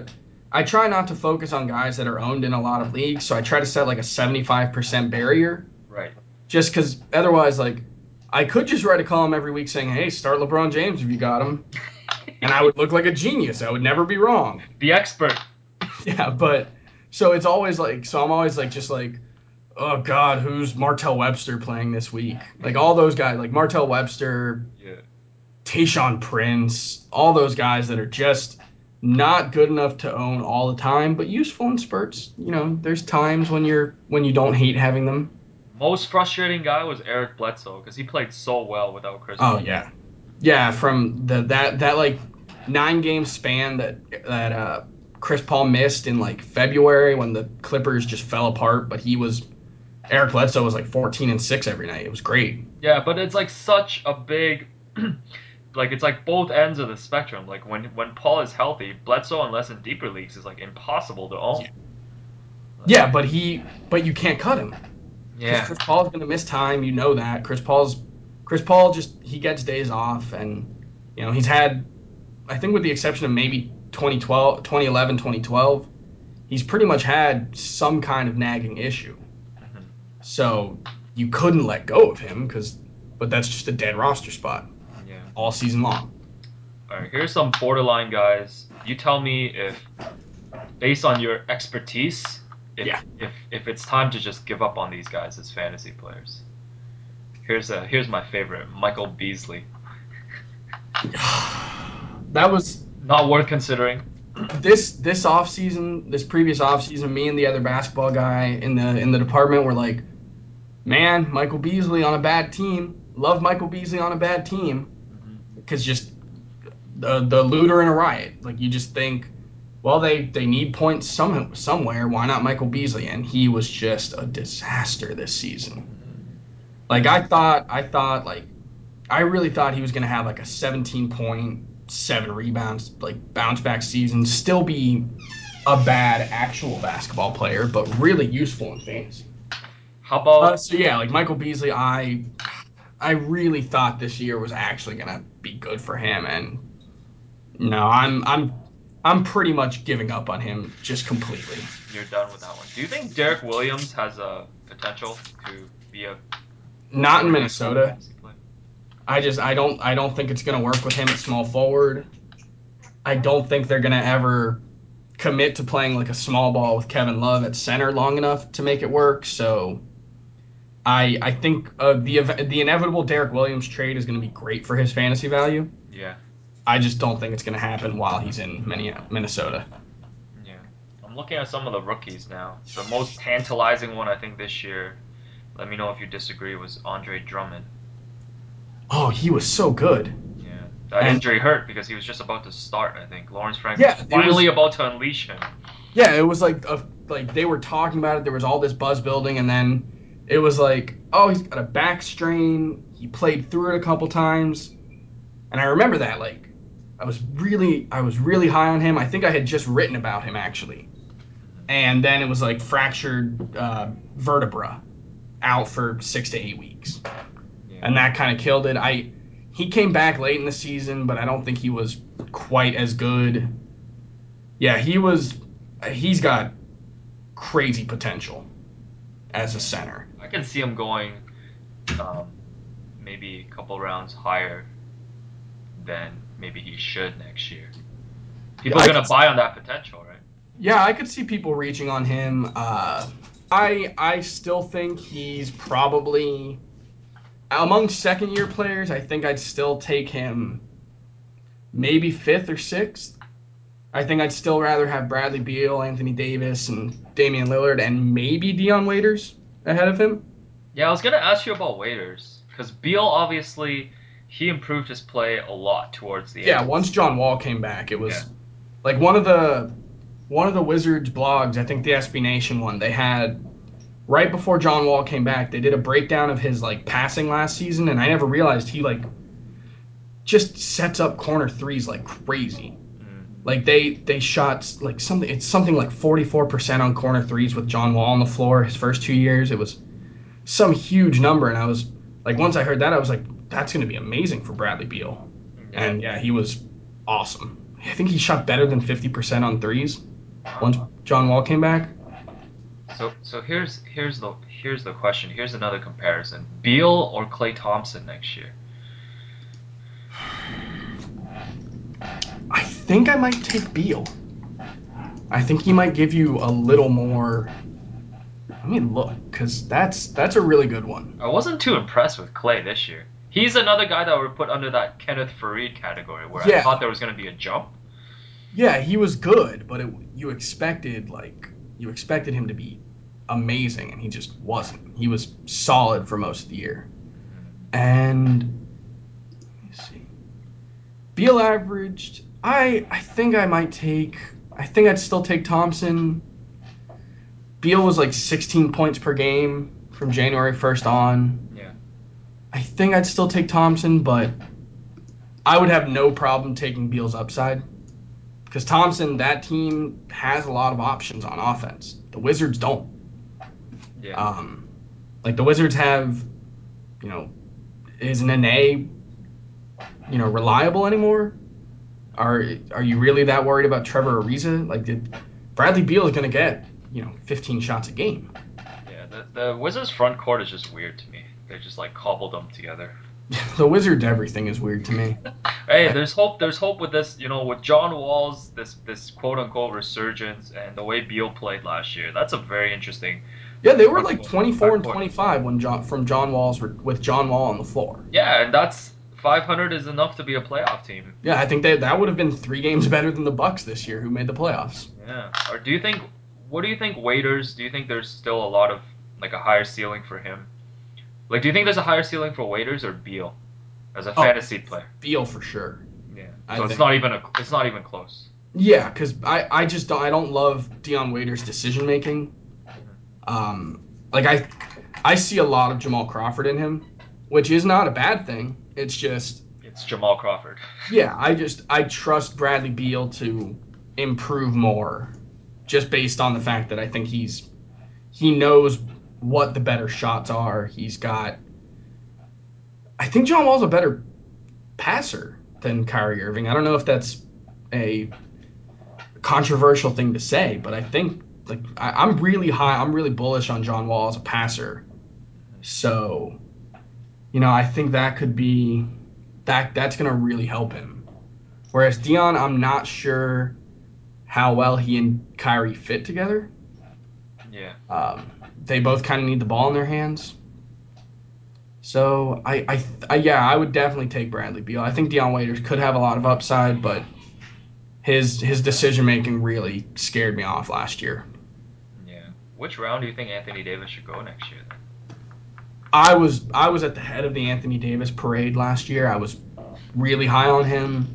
I try not to focus on guys that are owned in a lot of leagues, so I try to set like a seventy-five percent barrier. Right. Just because otherwise, like, I could just write a column every week saying, hey, start LeBron James if you got him. And I would look like a genius. I would never be wrong. The expert. Yeah, but so it's always like, so I'm always like, just like, oh God, who's Martell Webster playing this week? Like all those guys, like Martell Webster, Yeah. Tayshaun Prince, all those guys that are just not good enough to own all the time, but useful in spurts. You know, there's times when you're when you don't hate having them. Most frustrating guy was Eric Bledsoe because he played so well without Chris Oh Paul. yeah, yeah. From the that that like nine game span that that uh, Chris Paul missed in like February when the Clippers just fell apart, but he was Eric Bledsoe was like fourteen and six every night. It was great. Yeah, but it's like such a big, like it's like both ends of the spectrum. Like when when Paul is healthy, Bledsoe unless in deeper leagues is like impossible to own. Yeah. Yeah, but he but you can't cut him. Because Yeah. Chris Paul's going to miss time, you know that. Chris Paul's Chris Paul just he gets days off, and you know he's had, I think with the exception of maybe twenty twelve, twenty eleven, twenty twelve, he's pretty much had some kind of nagging issue. Mhm. So you couldn't let go of him because, but that's just a dead roster spot Yeah. all season long. All right. Here's some borderline guys. You tell me if, based on your expertise, if Yeah. if if it's time to just give up on these guys as fantasy players. Here's a here's my favorite, Michael Beasley. That was Not worth considering. this this offseason, this previous offseason, me and the other basketball guy in the in the department were like, man, Michael Beasley on a bad team. Love Michael Beasley on a bad team. Because just the the looter in a riot. Like you just think, well, they, they need points some, somewhere. Why not Michael Beasley? And he was just a disaster this season. Like I thought, I thought like, I really thought he was gonna have like a seventeen point, seven rebounds, like bounce back season. Still be a bad actual basketball player, but really useful in fantasy. How about Uh, so yeah, like Michael Beasley, I I really thought this year was actually gonna be good for him, and no, I'm I'm I'm pretty much giving up on him just completely. you're done with that one? Do you think Derek Williams has a potential to be a Not in really Minnesota. fantasy player? I just I don't I don't think it's gonna work with him at small forward. I don't think they're gonna ever commit to playing like a small ball with Kevin Love at center long enough to make it work. So I I think uh, the the inevitable Derek Williams trade is gonna be great for his fantasy value. Yeah. I just don't think it's gonna happen while he's in Minnesota. Yeah. I'm looking at some of the rookies now. The most tantalizing one I think this year, let me know if you disagree, was Andre Drummond. Oh, he was so good. Yeah. That And- injury hurt because he was just about to start, I think. Lawrence Frank Yeah, was it finally was- about to unleash him. Yeah, it was like a, like they were talking about it. There was all this buzz building, and then it was like, oh, he's got a back strain. He played through it a couple times, and I remember that. Like, I was really, I was really high on him. I think I had just written about him actually, and then it was like fractured uh, vertebra, out for six to eight weeks, Yeah. and that kind of killed it. I he came back late in the season, but I don't think he was quite as good. Yeah, he was. He's got crazy potential as a center. I can see him going um, maybe a couple rounds higher than maybe he should next year. People Yeah, are I going could- to buy on that potential, right? Yeah, I could see people reaching on him. Uh, I I still think he's probably among second year players. I think I'd still take him maybe fifth or sixth. I think I'd still rather have Bradley Beal, Anthony Davis, and Damian Lillard, and maybe Dion Waiters ahead of him. Yeah, I was going to ask you about Waiters because Beal obviously he improved his play a lot towards the Yeah, end. once John Wall came back, it was Yeah. like one of the one of the Wizards blogs, I think the S B Nation one, they had right before John Wall came back, they did a breakdown of his like passing last season, and I never realized he like just sets up corner threes like crazy. Mm. Like they they shot like something it's something like forty-four percent on corner threes with John Wall on the floor his first two years. It was some huge number, and I was like, once I heard that, I was like, that's going to be amazing for Bradley Beal. And yeah, he was awesome. I think he shot better than fifty percent on threes. once John Wall came back. So so here's here's the here's the question. Here's another comparison: Beal or Klay Thompson next year? I think I might take Beal. I think he might give you a little more. Let me look, because that's that's a really good one. I wasn't too impressed with Klay this year. He's another guy that would put under that Kenneth Faried category, where Yeah. I thought there was going to be a jump. Yeah, he was good, but it, you expected like you expected him to be amazing, and he just wasn't. He was solid for most of the year. And let me see. Beal averaged. I I think I might take. I think I'd still take Thompson. Beal was like sixteen points per game from January first on. Yeah. I think I'd still take Thompson, but I would have no problem taking Beal's upside. Because Thompson, that team has a lot of options on offense. The Wizards don't. Yeah. Um, like the Wizards have, you know, is Nene, you know, reliable anymore? Are are you really that worried about Trevor Ariza? Like, did Bradley Beal is going to get, you know, fifteen shots a game? Yeah. The the Wizards front court is just weird to me. They just like cobbled them together. The Wizards, everything is weird to me. Hey, there's hope. There's hope with this. You know, with John Wall's this this quote unquote resurgence and the way Beal played last year. That's a very interesting. Yeah, they were like twenty-four and twenty-five when John from John Wall's with John Wall on the floor. Yeah, and that's five hundred is enough to be a playoff team. Yeah, I think they, that would have been three games better than the Bucks this year, who made the playoffs. Yeah. Or do you think? What do you think, Waiters? Do you think there's still a lot of like a higher ceiling for him? Like, do you think there's a higher ceiling for Waiters or Beal as a Oh, fantasy player? Beal for sure. Yeah. I So it's think- not even a. It's not even close. Yeah, because I, I just don't I don't love Dion Waiters' decision making. Um, like I I see a lot of Jamal Crawford in him, which is not a bad thing. It's just It's Jamal Crawford. yeah, I just I trust Bradley Beal to improve more, just based on the fact that I think he's he knows what the better shots are. He's got. I think John Wall's a better passer than Kyrie Irving. I don't know if that's a controversial thing to say, but I think like I, I'm really high. I'm really bullish on John Wall as a passer. So, you know, I think that could be that that's gonna really help him. Whereas Dion, I'm not sure how well he and Kyrie fit together. Yeah. Um, they both kind of need the ball in their hands. So I, I, I, yeah, I would definitely take Bradley Beal. I think Dion Waiters could have a lot of upside, but his his decision making really scared me off last year. Yeah. Which round do you think Anthony Davis should go next year? Then? I was I was at the head of the Anthony Davis parade last year. I was really high on him.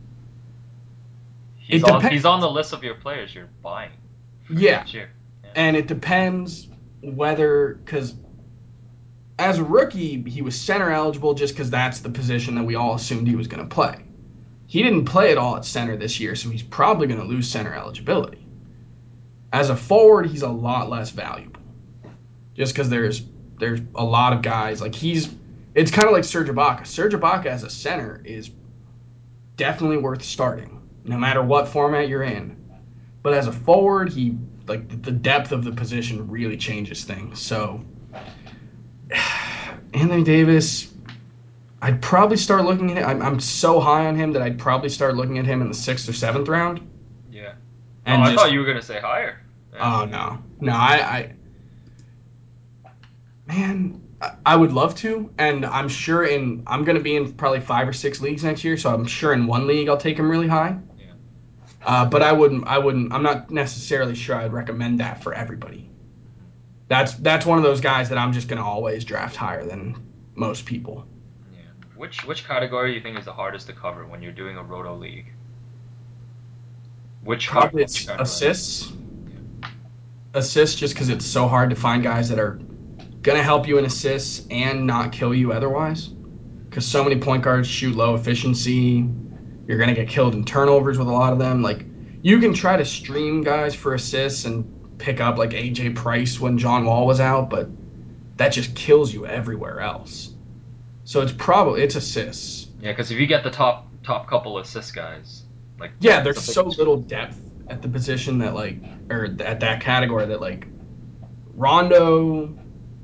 He's It on. depends. He's on the list of your players you're buying. For Yeah. Next year. Yeah. And it depends whether, because as a rookie, he was center eligible just because that's the position that we all assumed he was going to play. He didn't play at all at center this year, so he's probably going to lose center eligibility. As a forward, he's a lot less valuable, just because there's there's a lot of guys like he's. It's kind of like Serge Ibaka. Serge Ibaka as a center is definitely worth starting, no matter what format you're in. But as a forward, he like the depth of the position really changes things. So Anthony Davis, I'd probably start looking at him. I'm, I'm so high on him that I'd probably start looking at him in the sixth or seventh round. Yeah. And oh, I just- thought you were gonna say higher. Yeah. Oh no, no, I, I, man, I, I would love to, and I'm sure in I'm gonna be in probably five or six leagues next year, so I'm sure in one league I'll take him really high. Yeah. Uh, but I wouldn't, I wouldn't, I'm not necessarily sure I'd recommend that for everybody. That's that's one of those guys that I'm just gonna always draft higher than most people. Yeah. Which which category do you think is the hardest to cover when you're doing a roto league? Which Probably which it's category? assists. Assists, just because it's so hard to find guys that are gonna help you in assists and not kill you otherwise. Because so many point guards shoot low efficiency. You're gonna get killed in turnovers with a lot of them. Like you can try to stream guys for assists and pick up like A J Price when John Wall was out, but that just kills you everywhere else. So it's probably it's assists. Yeah, because if you get the top top couple assist guys, like Yeah, there's the so biggest- little depth at the position that like, or at that category that like, Rondo,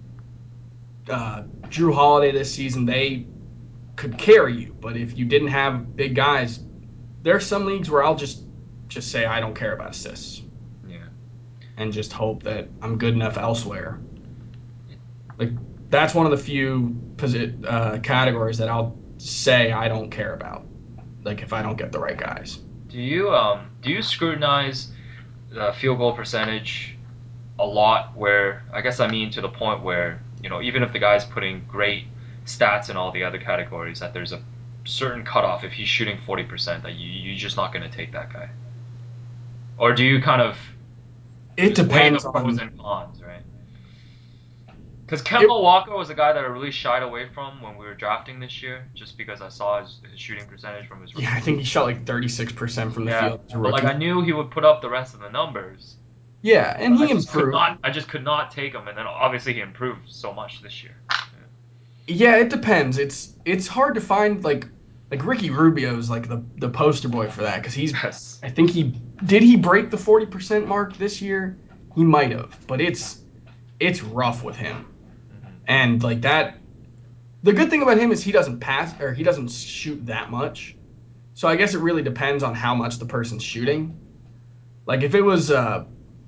uh, Drew Holiday this season, they could carry you. But if you didn't have big guys, there are some leagues where I'll just just say I don't care about assists. Yeah. And just hope that I'm good enough elsewhere. Like that's one of the few posi- uh, categories that I'll say I don't care about. Like if I don't get the right guys. Do you um do you scrutinize the field goal percentage a lot? Where I guess I mean to the point where, you know, even if the guy's putting great stats in all the other categories, that there's a certain cutoff if he's shooting forty percent that you you're just not going to take that guy. Or do you kind of It just weigh depends the pros on. and cons, right? Because Kemba Walker was a guy that I really shied away from when we were drafting this year, just because I saw his, his shooting percentage from his rookie. Yeah, I think he shot like thirty-six percent from the Yeah, field as a but like rookie. I knew he would put up the rest of the numbers. Yeah, and I he just could improved. not. I just could not take him, and then obviously he improved so much this year. Yeah, it depends. It's it's hard to find like like Ricky Rubio's like the the poster boy for that because he's. Yes. I think he did he break the forty percent mark this year. He might have, but it's it's rough with him. And like that, the good thing about him is he doesn't pass or he doesn't shoot that much. So I guess it really depends on how much the person's shooting. Like if it was, uh,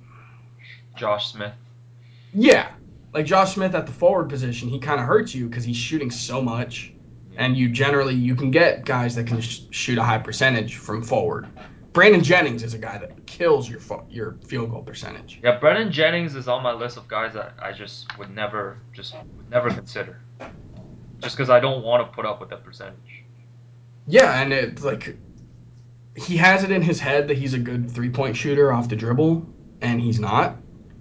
Josh Smith. yeah, like Josh Smith at the forward position, he kind of hurts you because he's shooting so much, and you generally you can get guys that can sh- shoot a high percentage from forward. Brandon Jennings is a guy that kills your fo- your field goal percentage. Yeah, Brennan Jennings is on my list of guys that I just would never, just would never consider, just because I don't want to put up with that percentage. Yeah, and it's like he has it in his head that he's a good three-point shooter off the dribble, and he's not.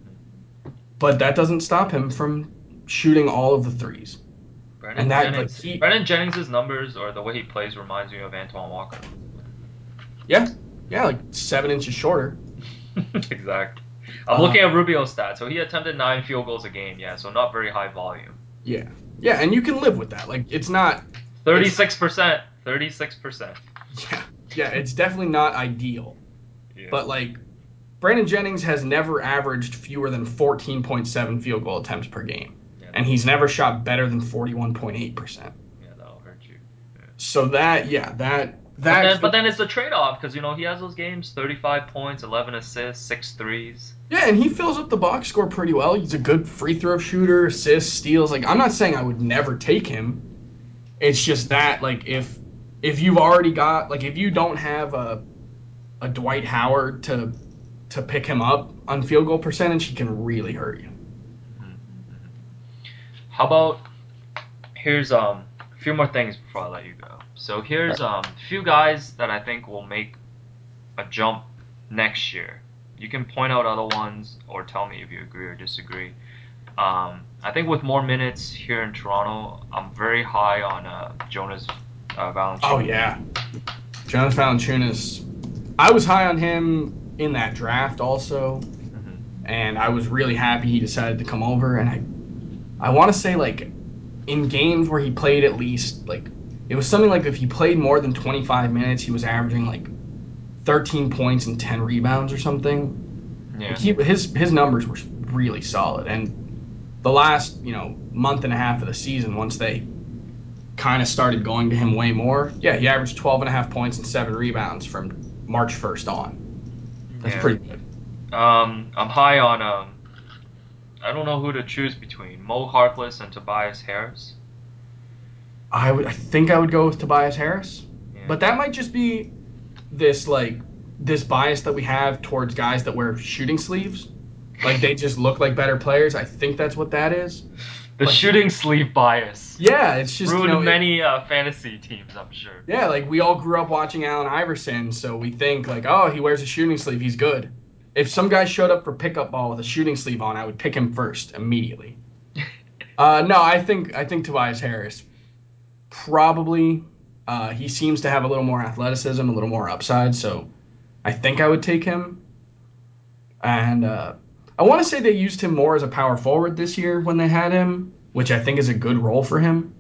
But that doesn't stop him from shooting all of the threes. Brennan And that, Jennings, like, he- Brennan Jennings' numbers or the way he plays reminds me of Antoine Walker. Yeah, yeah, like seven inches shorter. Exactly. I'm Uh, looking at Rubio's stats. So he attempted nine field goals a game. Yeah, so not very high volume. Yeah, yeah, and you can live with that. Like, it's not. Thirty-six percent. Thirty-six percent. Yeah, yeah, it's definitely not ideal. Yeah. But like, Brandon Jennings has never averaged fewer than fourteen point seven field goal attempts per game, yeah, and he's never shot better than forty-one point eight percent. Yeah, that'll hurt you. Yeah. So that, yeah, that But that. then, but then it's the trade-off because you know he has those games: thirty-five points, eleven assists, six threes. Yeah, and he fills up the box score pretty well. He's a good free throw shooter, assists, steals. Like, I'm not saying I would never take him. It's just that, like, if if you've already got, like, if you don't have a a Dwight Howard to to pick him up on field goal percentage, he can really hurt you. How about here's um a few more things before I let you go. So here's um a few guys that I think will make a jump next year. You can point out other ones or tell me if you agree or disagree. Um, I think with more minutes here in Toronto, I'm very high on uh, Jonas uh, Valanciunas. Oh yeah, Jonas Valanciunas. I was high on him in that draft also, Mm-hmm. and I was really happy he decided to come over. And I, I want to say like, in games where he played at least like, it was something like if he played more than twenty-five minutes, he was averaging like thirteen points and ten rebounds or something. Yeah. Like he, his his numbers were really solid, and the last you know month and a half of the season, once they kind of started going to him way more, yeah, he averaged twelve and a half points and seven rebounds from March first on. That's Yeah. pretty good. Um, I'm high on um. I don't know who to choose between Mo Harkless and Tobias Harris. I would, I think I would go with Tobias Harris, Yeah. but that might just be this like this bias that we have towards guys that wear shooting sleeves, like they just look like better players. I think that's what that is. The Like- shooting sleeve bias. Yeah, it's just Ruined you know, it- many uh, fantasy teams, I'm sure. yeah, like we all grew up watching Allen Iverson, so we think like, oh, he wears a shooting sleeve, he's good. If some guy showed up for pickup ball with a shooting sleeve on, I would pick him first immediately. uh, no, I think I think Tobias Harris probably. Uh, he seems to have a little more athleticism, a little more upside, so I think I would take him. And uh, I want to say they used him more as a power forward this year when they had him, which I think is a good role for him.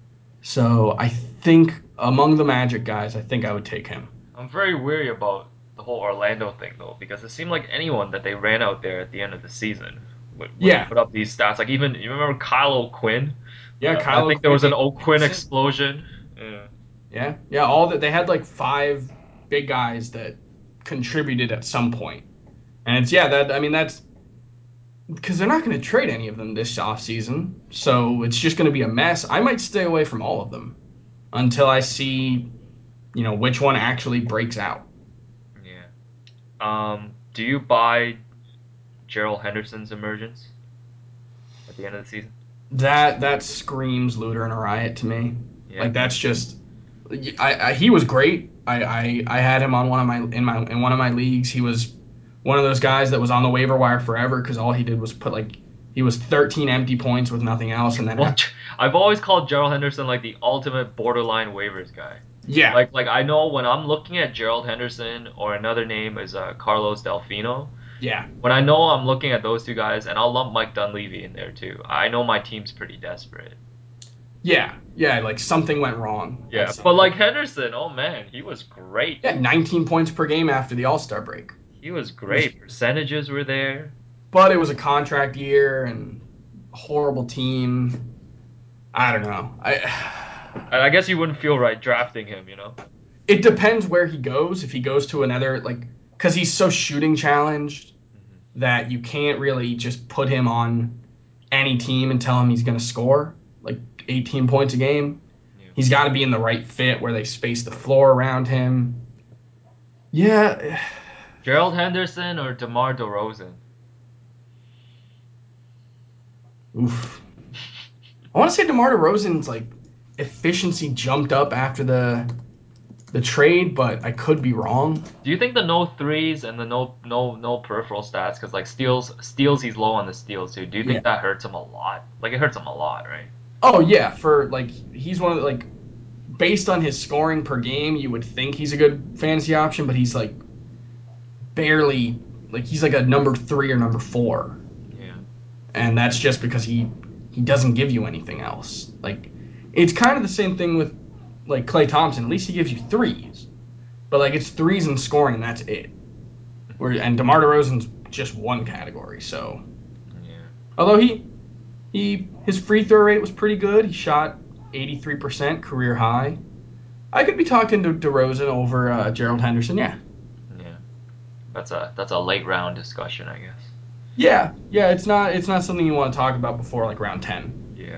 So I think among the Magic guys, I think I would take him. I'm very weary about the whole Orlando thing though, because it seemed like anyone that they ran out there at the end of the season would, would Yeah. put up these stats. Like even you remember Kyle O'Quinn? Yeah, Uh, Kyle I think there was an O'Quinn. O'Quinn explosion. Yeah. Yeah, yeah. All that they had like five big guys that contributed at some point, and it's yeah that I mean that's because they're not going to trade any of them this offseason, so it's just going to be a mess. I might stay away from all of them until I see, you know, which one actually breaks out. Yeah. Um. Do you buy Gerald Henderson's emergence at the end of the season? That that screams looter and a riot to me. Yeah. Like that's just, I, I he was great. I, I I had him on one of my in my in one of my leagues. He was one of those guys that was on the waiver wire forever because all he did was put like he was thirteen empty points with nothing else, and then Well, I've always called Gerald Henderson like the ultimate borderline waivers guy. yeah, Like like I know when I'm looking at Gerald Henderson or another name is uh, Carlos Delfino. yeah, When I know I'm looking at those two guys, and I'll lump Mike Dunleavy in there too. I know my team's pretty desperate. yeah, yeah. Like something went wrong. Yeah, at some but like point. Henderson, oh man, he was great. yeah, nineteen points per game after the All Star break. He was great. Percentages were there. But it was a contract year and a horrible team. I don't know. I. And I guess you wouldn't feel right drafting him, you know? It depends where he goes. If he goes to another, like, because he's so shooting challenged Mm-hmm. that you can't really just put him on any team and tell him he's going to score like eighteen points a game. Yeah. He's got to be in the right fit where they space the floor around him. Yeah. Gerald Henderson or DeMar DeRozan? Oof. I want to say DeMar DeRozan's like efficiency jumped up after the the trade, but I could be wrong. Do you think the no threes and the no no no peripheral stats, because like steals steals he's low on the steals too. Do you think Yeah. that hurts him a lot? Like it hurts him a lot, right? Oh yeah, for like he's one of the, like based on his scoring per game, you would think he's a good fantasy option, but he's like barely like he's like a number three or number four, Yeah. and that's just because he he doesn't give you anything else. Like it's kind of the same thing with like Klay Thompson. At least he gives you threes, but like it's threes and scoring, and that's it. Where and DeMar DeRozan's just one category. So Yeah. although he he his free throw rate was pretty good, he shot eighty-three percent, career high. I could be talking to DeRozan over uh, Gerald Henderson. Yeah. Yeah. That's a that's a late round discussion, I guess. Yeah, yeah, it's not it's not something you want to talk about before like round ten. Yeah.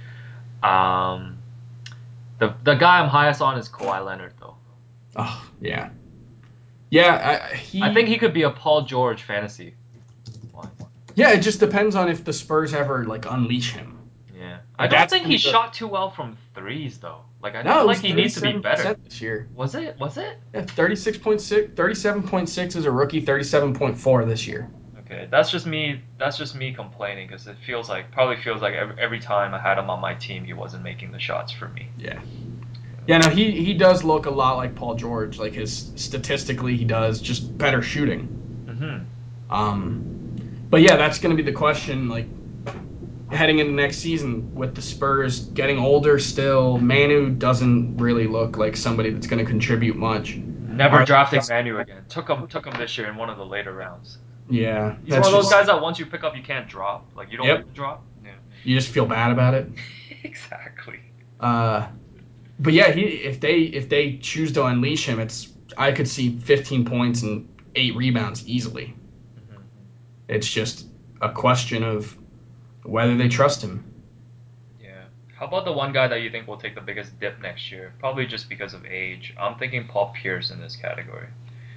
Um, the the guy I'm highest on is Kawhi Leonard, though. Oh, yeah. Yeah, I, he I think he could be a Paul George fantasy. Why? Yeah, it just depends on if the Spurs ever like unleash him. Yeah. I don't That's think gonna he be the- shot too well from threes, though. Like I No, feel it like was he needs to be thirty-seven percent better. this year. Was it? Was it? Yeah, thirty-six point six, thirty-seven point six as a rookie, thirty-seven point four this year. Okay, that's just me. That's just me complaining because it feels like probably feels like every, every time I had him on my team, he wasn't making the shots for me. Yeah. Yeah, no, he, he does look a lot like Paul George. Like his statistically, he does just better shooting. Mm-hmm. Um, but yeah, that's going to be the question. Like heading into next season with the Spurs getting older still, Manu doesn't really look like somebody that's going to contribute much. Never Are- drafting Manu again. Took him took him this year in one of the later rounds. Yeah, He's that's one of those just- guys that once you pick up, you can't drop. Like you don't Yep. get to drop. Yeah. You just feel bad about it. Exactly. Uh, but yeah, he if they if they choose to unleash him, it's I could see fifteen points and eight rebounds easily. Mm-hmm. It's just a question of whether they trust him. Yeah. How about the one guy that you think will take the biggest dip next year? Probably just because of age. I'm thinking Paul Pierce in this category.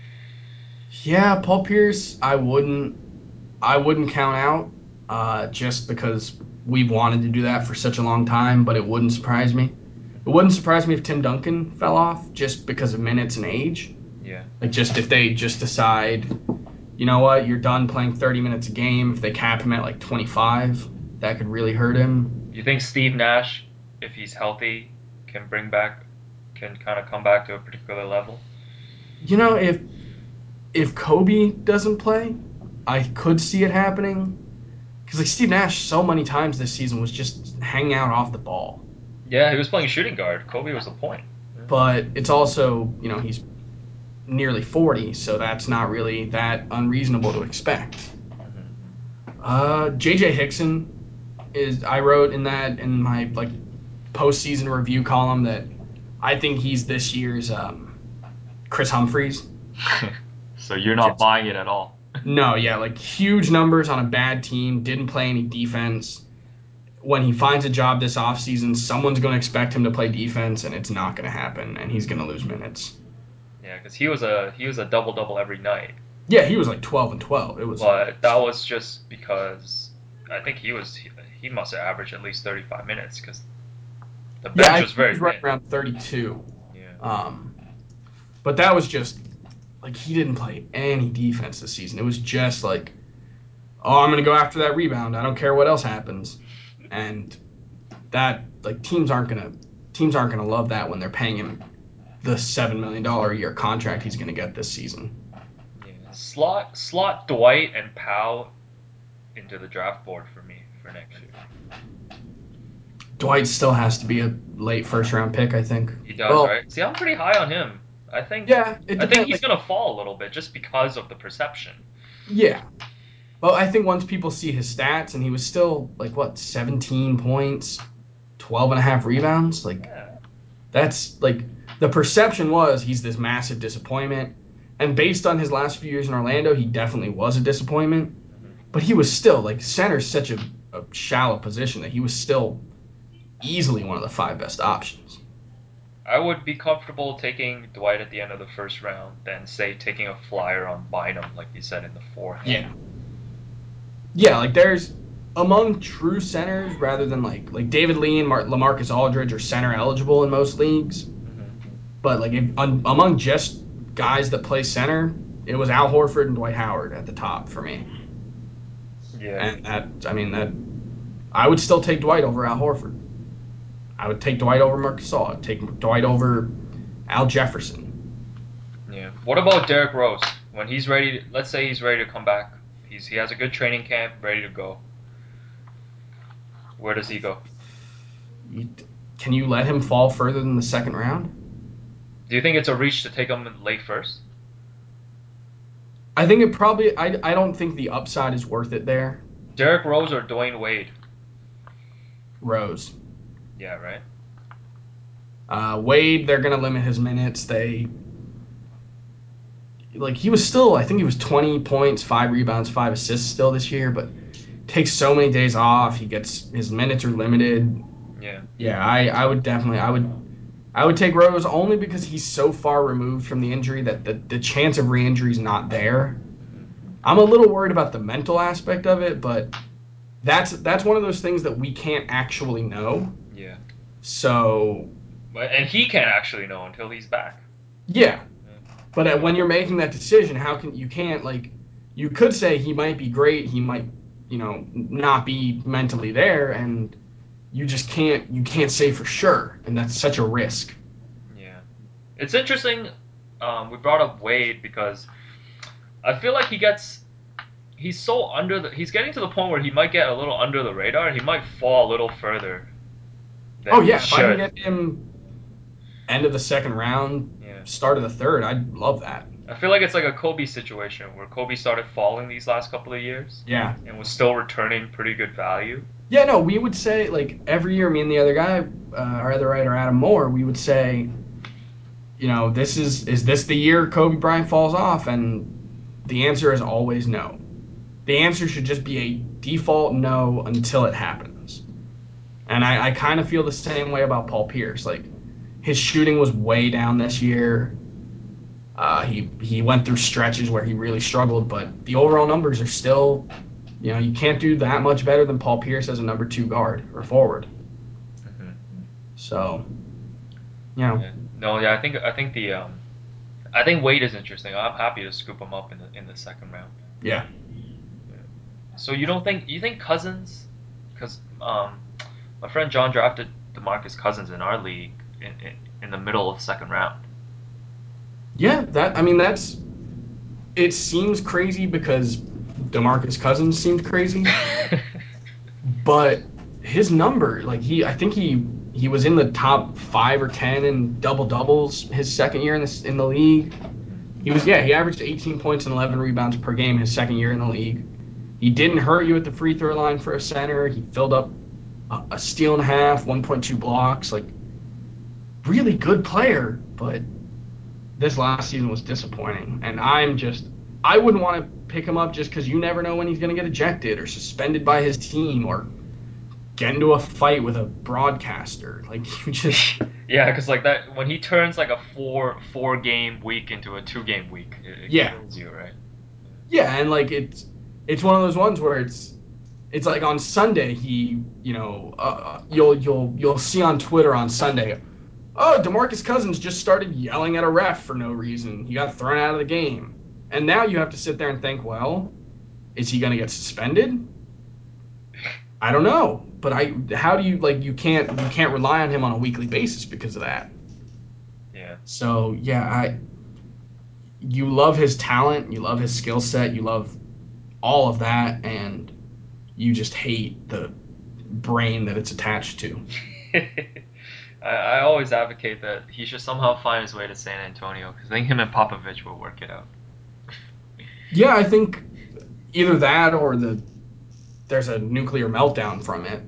Yeah, Paul Pierce, I wouldn't I wouldn't count out uh, just because we've wanted to do that for such a long time, but it wouldn't surprise me. It wouldn't surprise me if Tim Duncan fell off just because of minutes and age. Yeah. Like just if they just decide, you know what, you're done playing thirty minutes a game, if they cap him at like twenty-five, that could really hurt him. You think Steve Nash, if he's healthy, can bring back, can kind of come back to a particular level? You know, if if Kobe doesn't play, I could see it happening. Because like Steve Nash so many times this season was just hanging out off the ball. Yeah, he was playing shooting guard. Kobe was the point. But it's also, you know, he's nearly forty, so that's not really that unreasonable to expect. Uh, J J Hickson is, I wrote in that, in my like postseason review column, that I think he's this year's um, Chris Humphries. So you're not buying it at all? No, yeah, like huge numbers on a bad team, didn't play any defense. When he finds a job this offseason, someone's going to expect him to play defense, and it's not going to happen, and he's going to lose minutes. Yeah, because he was a he was a double double every night. Yeah, he was like twelve and twelve. It was. But that was just because I think he was he, he must have averaged at least thirty-five minutes because the bench yeah, was very he was right thin. around thirty-two. Yeah. Um, but that was just like he didn't play any defense this season. It was just like, oh, I'm going to go after that rebound. I don't care what else happens. And that, like, teams aren't gonna teams aren't gonna love that when they're paying him the seven million dollar a year contract he's gonna get this season. Yeah. Slot slot Dwight and Powell into the draft board for me for next year. Dwight still has to be a late first round pick, I think. He does, well, right? See, I'm pretty high on him. I think. Yeah, it I depends, think he's like, gonna fall a little bit just because of the perception. Yeah. Well, I think once people see his stats, and he was still, like, what, seventeen points, twelve and a half rebounds? Like, Yeah. that's, like, the perception was he's this massive disappointment. And based on his last few years in Orlando, he definitely was a disappointment. But he was still, like, center's such a, a shallow position that he was still easily one of the five best options. I would be comfortable taking Dwight at the end of the first round than, say, taking a flyer on Bynum, like you said, in the fourth. Yeah. Yeah, like there's among true centers rather than like like David Lee and Mar- LaMarcus Aldridge are center eligible in most leagues, but like if, un, among just guys that play center, it was Al Horford and Dwight Howard at the top for me. Yeah. And that, I mean, that I would still take Dwight over Al Horford. I would take Dwight over Marc Gasol. I'd take Dwight over Al Jefferson. Yeah. What about Derrick Rose when he's ready? To, let's say he's ready to come back. He's he has a good training camp, ready to go. Where does he go? You, can you let him fall further than the second round? Do you think it's a reach to take him in late first? I think it probably. I, I don't think the upside is worth it there. Derrick Rose or Dwayne Wade? Rose. Yeah, right. Uh, Wade, they're gonna limit his minutes. They like he was still. I think he was twenty points, five rebounds, five assists still this year, but takes so many days off. He gets his minutes are limited. Yeah. Yeah, I, I would definitely I would I would take Rose only because he's so far removed from the injury that the, the chance of re-injury is not there. I'm a little worried about the mental aspect of it, but that's that's one of those things that we can't actually know. Yeah. So. But and he can't actually know until he's back. Yeah. But uh, when you're making that decision, how can you can't like you could say he might be great, he might, you know, not be mentally there, and you just can't you can't say for sure, and that's such a risk. Yeah, it's interesting. Um, we brought up Wade because I feel like he gets he's so under the he's getting to the point where he might get a little under the radar. He might fall a little further. Than Oh yeah, he if I can should. get him end of the second round, Yeah. start of the third, I'd love that. I feel like it's like a Kobe situation where Kobe started falling these last couple of years. Yeah. And was still returning pretty good value. Yeah, no, we would say, like, every year, me and the other guy, uh, our other writer, Adam Moore, we would say, you know, this is, is this the year Kobe Bryant falls off? And the answer is always no. The answer should just be a default no until it happens. And I, I kind of feel the same way about Paul Pierce. Like, his shooting was way down this year. Uh, he he went through stretches where he really struggled, but the overall numbers are still, you know, you can't do that much better than Paul Pierce as a number two guard or forward. Mm-hmm. So, you know. Yeah. No, yeah, I think I think the um, I think Wade is interesting. I'm happy to scoop him up in the in the second round. Yeah. So you don't think you think Cousins, because um, my friend John drafted DeMarcus Cousins in our league in, in in the middle of the second round. Yeah, that I mean that's it seems crazy because DeMarcus Cousins seemed crazy. But his number, like he I think he he was in the top five or ten in double doubles his second year in the in the league. He was, yeah, he averaged eighteen points and eleven rebounds per game his second year in the league. He didn't hurt you at the free throw line for a center. He filled up a, a steal and a half, one point two blocks. Like, really good player, but this last season was disappointing. And I'm just, I wouldn't want to pick him up just because you never know when he's going to get ejected or suspended by his team or get into a fight with a broadcaster. Like, you just... Yeah, because like that, when he turns like a four four game week into a two game week, it, it Yeah. kills you, right? Yeah, and like it's it's one of those ones where it's it's like on Sunday he you know uh, you'll you'll you'll see on Twitter on Sunday, oh, DeMarcus Cousins just started yelling at a ref for no reason. He got thrown out of the game, and now you have to sit there and think, well, is he going to get suspended? I don't know, but I how do you like you can't you can't rely on him on a weekly basis because of that. Yeah. So yeah, I you love his talent, you love his skill set, you love all of that, and you just hate the brain that it's attached to. I, I always advocate that he should somehow find his way to San Antonio because I think him and Popovich will work it out. Yeah, I think either that or the there's a nuclear meltdown from it.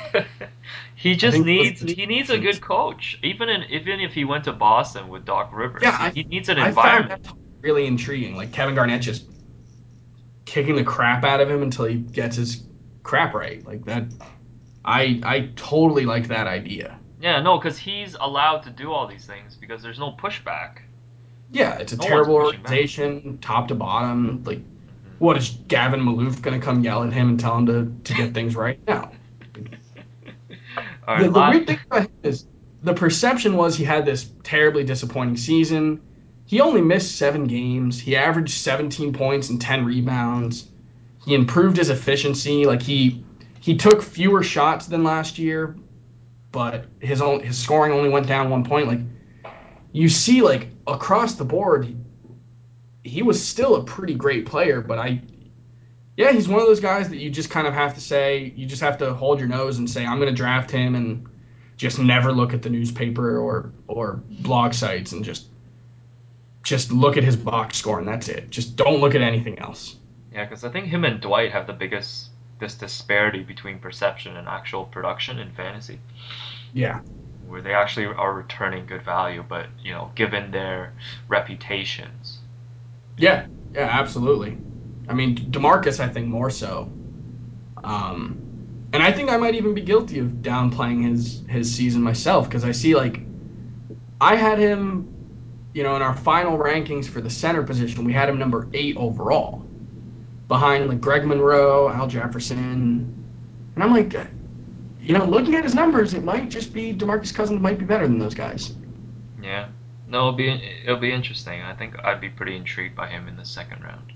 He just think needs those- he needs a good coach. Even in, even if he went to Boston with Doc Rivers, Yeah, he, I, he needs an I environment. found that really intriguing. Like Kevin Garnett just kicking the crap out of him until he gets his crap right. Like that, I I totally like that idea. Yeah, no, because he's allowed to do all these things because there's no pushback. Yeah, it's a No terrible one's pushing back. organization, top to bottom. Like, what is Gavin Maloof going to come yell at him and tell him to, to get things right? No. All right, The, the last- weird thing about him is the perception was he had this terribly disappointing season. He only missed seven games. He averaged seventeen points and ten rebounds. He improved his efficiency. Like he he took fewer shots than last year, but his own his scoring only went down one point. Like you see, like across the board, he, he was still a pretty great player. But I, yeah, he's one of those guys that you just kind of have to say, you just have to hold your nose and say, I'm going to draft him, and just never look at the newspaper or or blog sites and just just look at his box score and that's it. Just don't look at anything else. Yeah, because I think him and Dwight have the biggest this disparity between perception and actual production in fantasy, Yeah. where they actually are returning good value, but you know, given their reputations. Yeah. Yeah, absolutely. I mean, DeMarcus, I think more so. Um, and I think I might even be guilty of downplaying his his season myself because I see like I had him, you know, in our final rankings for the center position, we had him number eight overall, behind like Greg Monroe, Al Jefferson, and I'm like, you know, looking at his numbers, it might just be DeMarcus Cousins might be better than those guys. Yeah. No, it'll be it'll be interesting. I think I'd be pretty intrigued by him in the second round.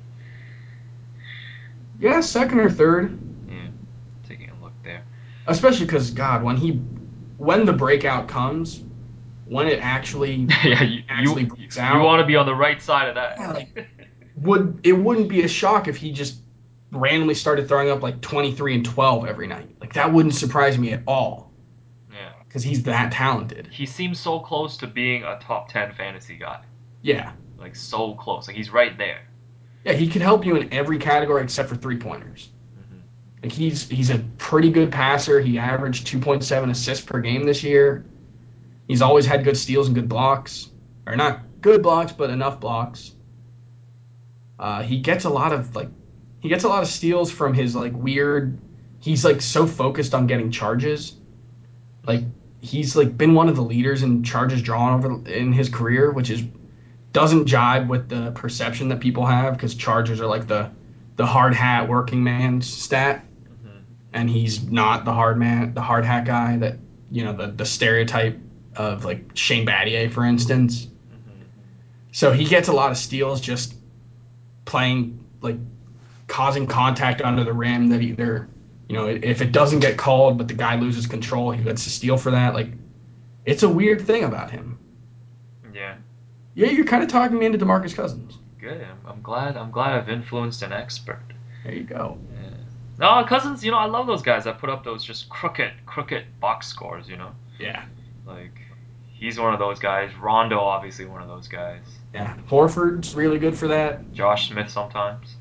Yeah, second or third, Yeah, taking a look there. especially because God, when he when the breakout comes, when it actually yeah, you actually you, breaks you out, want to be on the right side of that. Yeah, like- would it wouldn't be a shock if he just randomly started throwing up like twenty-three and twelve every night. Like that wouldn't surprise me at all Yeah. because he's that talented. He seems so close to being a top ten fantasy guy. Yeah. Like so close. Like he's right there. Yeah, he could help you in every category except for three-pointers. Mhm. Like he's he's a pretty good passer. He averaged two point seven assists per game this year. He's always had good steals and good blocks. Or not good blocks, but enough blocks. Uh, he gets a lot of like he gets a lot of steals from his like weird he's like so focused on getting charges. Like he's like been one of the leaders in charges drawn over in his career, which is doesn't jibe with the perception that people have because charges are like the the hard hat working man stat, Mhm. and he's not the hard man, the hard hat guy that you know the the stereotype of like Shane Battier, for instance. Mhm. So he gets a lot of steals just playing like causing contact under the rim that either you know if it doesn't get called but the guy loses control, he gets a steal for that. Like it's a weird thing about him. Yeah. Yeah, you're kind of talking me into DeMarcus Cousins. Good. I'm, I'm glad. I'm glad I've influenced an expert. There you go. Yeah. No, Cousins. You know, I love those guys that put up those just crooked, crooked box scores. You know, Yeah. like he's one of those guys. Rondo, obviously, one of those guys. Yeah, Horford's really good for that. Josh Smith sometimes.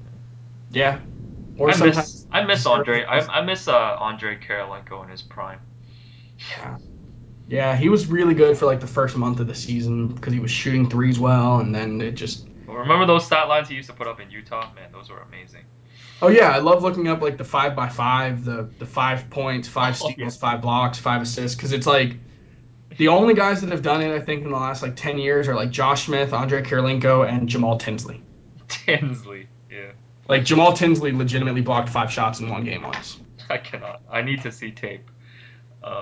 Yeah. Or I sometimes miss I miss Andre. I, I miss uh, Andre Karolinko in his prime. Yeah. Yeah, he was really good for like the first month of the season because he was shooting threes well, and then it just. Remember those stat lines he used to put up in Utah? Man, those were amazing. Oh yeah, I love looking up like the five by five, the the five points, five Oh, steals, yeah. five blocks, five assists, because it's like the only guys that have done it, I think, in the last like ten years are like Josh Smith, Andre Karolinko, and Jamal Tinsley. Tinsley, yeah. Like Jamal Tinsley legitimately blocked five shots in one game once. I cannot. I need to see tape. Uh,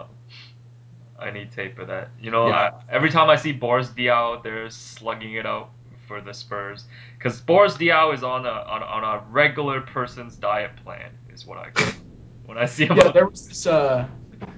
I need tape of that. You know, Yeah. I, every time I see Boris Diaw, they're slugging it out for the Spurs because Boris Diaw is on a on, on a regular person's diet plan, is what I call it. When I see him. Yeah, there was this uh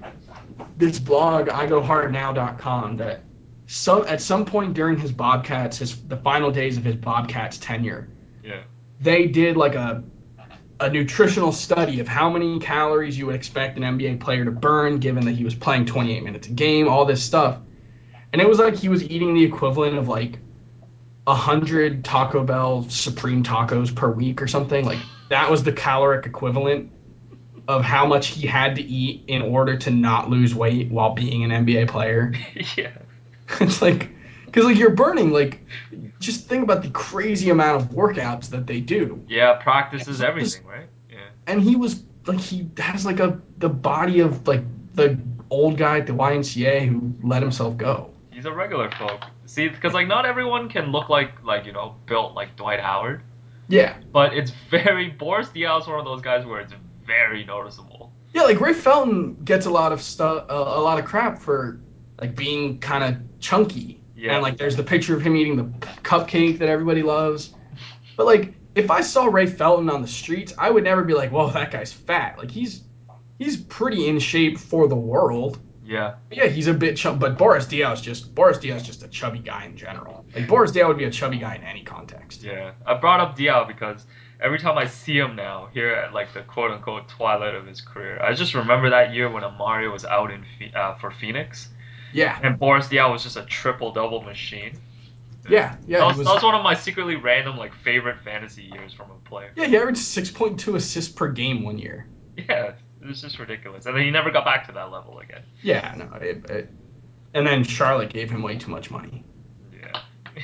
this blog I go hard now dot com that some at some point during his Bobcats, his the final days of his Bobcats tenure, Yeah. they did like a a nutritional study of how many calories you would expect an N B A player to burn given that he was playing twenty-eight minutes a game, all this stuff. And it was like he was eating the equivalent of like one hundred Taco Bell Supreme tacos per week or something. Like that was the caloric equivalent of how much he had to eat in order to not lose weight while being an N B A player. Yeah. It's like, because like you're burning, like, just think about the crazy amount of workouts that they do. Yeah, practice is everything, right? Yeah. And he was like, he has like a the body of like the old guy at the Y M C A who let himself go. He's a regular folk. See, because like not everyone can look like like you know built like Dwight Howard, Yeah. but it's very Boris Diaw is one of those guys where it's very noticeable. Yeah, like Ray Felton gets a lot of stuff, uh, a lot of crap for like being kind of chunky. Yeah. And like there's the picture of him eating the cupcake that everybody loves. But like if I saw Ray Felton on the streets, I would never be like, "Whoa, that guy's fat." Like he's he's pretty in shape for the world. Yeah. But yeah, he's a bit chubby. But Boris Diaw is just Boris Diaw is just a chubby guy in general. Like Boris Diaw would be a chubby guy in any context. Yeah. I brought up Diaw because every time I see him now, here at like the quote unquote twilight of his career, I just remember that year when Amari was out in uh, for Phoenix. Yeah. And Boris Diaw was just a triple double machine. Yeah, yeah. That he was, was, that was one of my secretly random like favorite fantasy years from a player. yeah, he averaged six point two assists per game one year. Yeah, it was just ridiculous. And then he never got back to that level again. Yeah, no. It, it, and then Charlotte gave him way too much money. Yeah.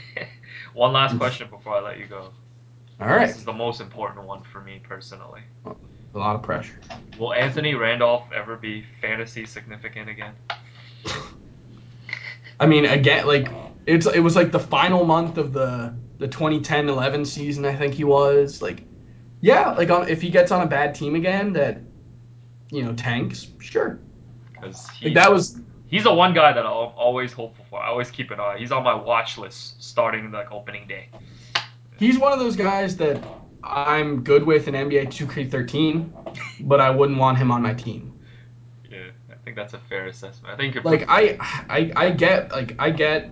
One last question before I let you go. All right. This is the most important one for me personally. A lot of pressure. Will Anthony Randolph ever be fantasy significant again? I mean, again, like it's it was like the final month of the the twenty ten eleven season. I think he was like, yeah, like on, if he gets on a bad team again that, you know, tanks, sure. Because Like that was he's the one guy that I'm always hopeful for. I always keep an eye. He's on my watch list starting like opening day. he's one of those guys that I'm good with in N B A two K thirteen, but I wouldn't want him on my team. Yeah, I think that's a fair assessment. I think if Like I, I, I get like I get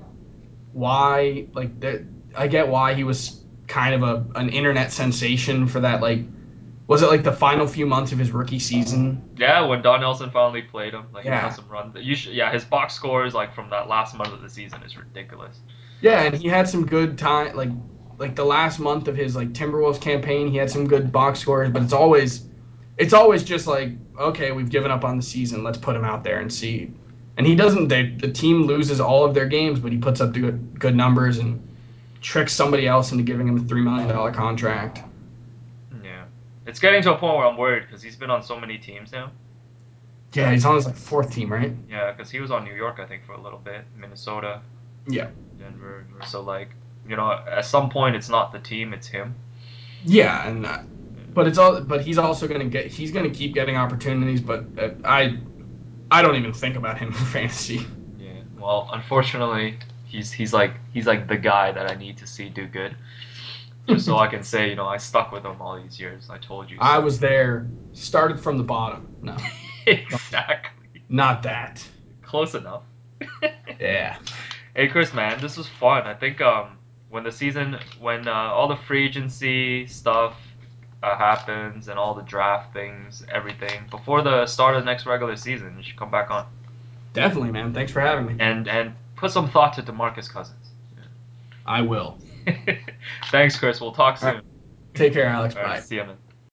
why like that I get why he was kind of a an internet sensation for that, like, was it like the final few months of his rookie season? Yeah, when Don Nelson finally played him, like he Yeah. had some run. You should, yeah, his box scores like from that last month of the season is ridiculous. Yeah, and he had some good time, like like the last month of his like Timberwolves campaign, he had some good box scores, but it's always it's always just like, okay, we've given up on the season, let's put him out there and see. And he doesn't. They, the team loses all of their games, but he puts up good good numbers and tricks somebody else into giving him a three million dollar contract. Yeah, it's getting to a point where I'm worried because he's been on so many teams now. Yeah, he's on his like fourth team, right? Yeah, because he was on New York, I think, for a little bit, Minnesota, Yeah. Denver. So like, you know, at some point it's not the team, it's him. Yeah, and uh, but it's all. But he's also gonna get. He's gonna keep getting opportunities. But uh, I, I don't even think about him for fantasy. Yeah. Well, unfortunately, he's he's like he's like the guy that I need to see do good, just so I can say, you know, I stuck with him all these years. I told you. So. I was there. Started from the bottom. No, Exactly. not that. Close enough. Yeah. Hey, Chris, man, this was fun. I think um when the season, when uh, all the free agency stuff uh, happens and all the draft things, everything, before the start of the next regular season, you should come back on. Definitely, man. Thanks for having me. And and put some thought to DeMarcus Cousins. I will. Thanks, Chris. We'll talk soon. Right. Take care, Alex. All Bye. right, see you, man.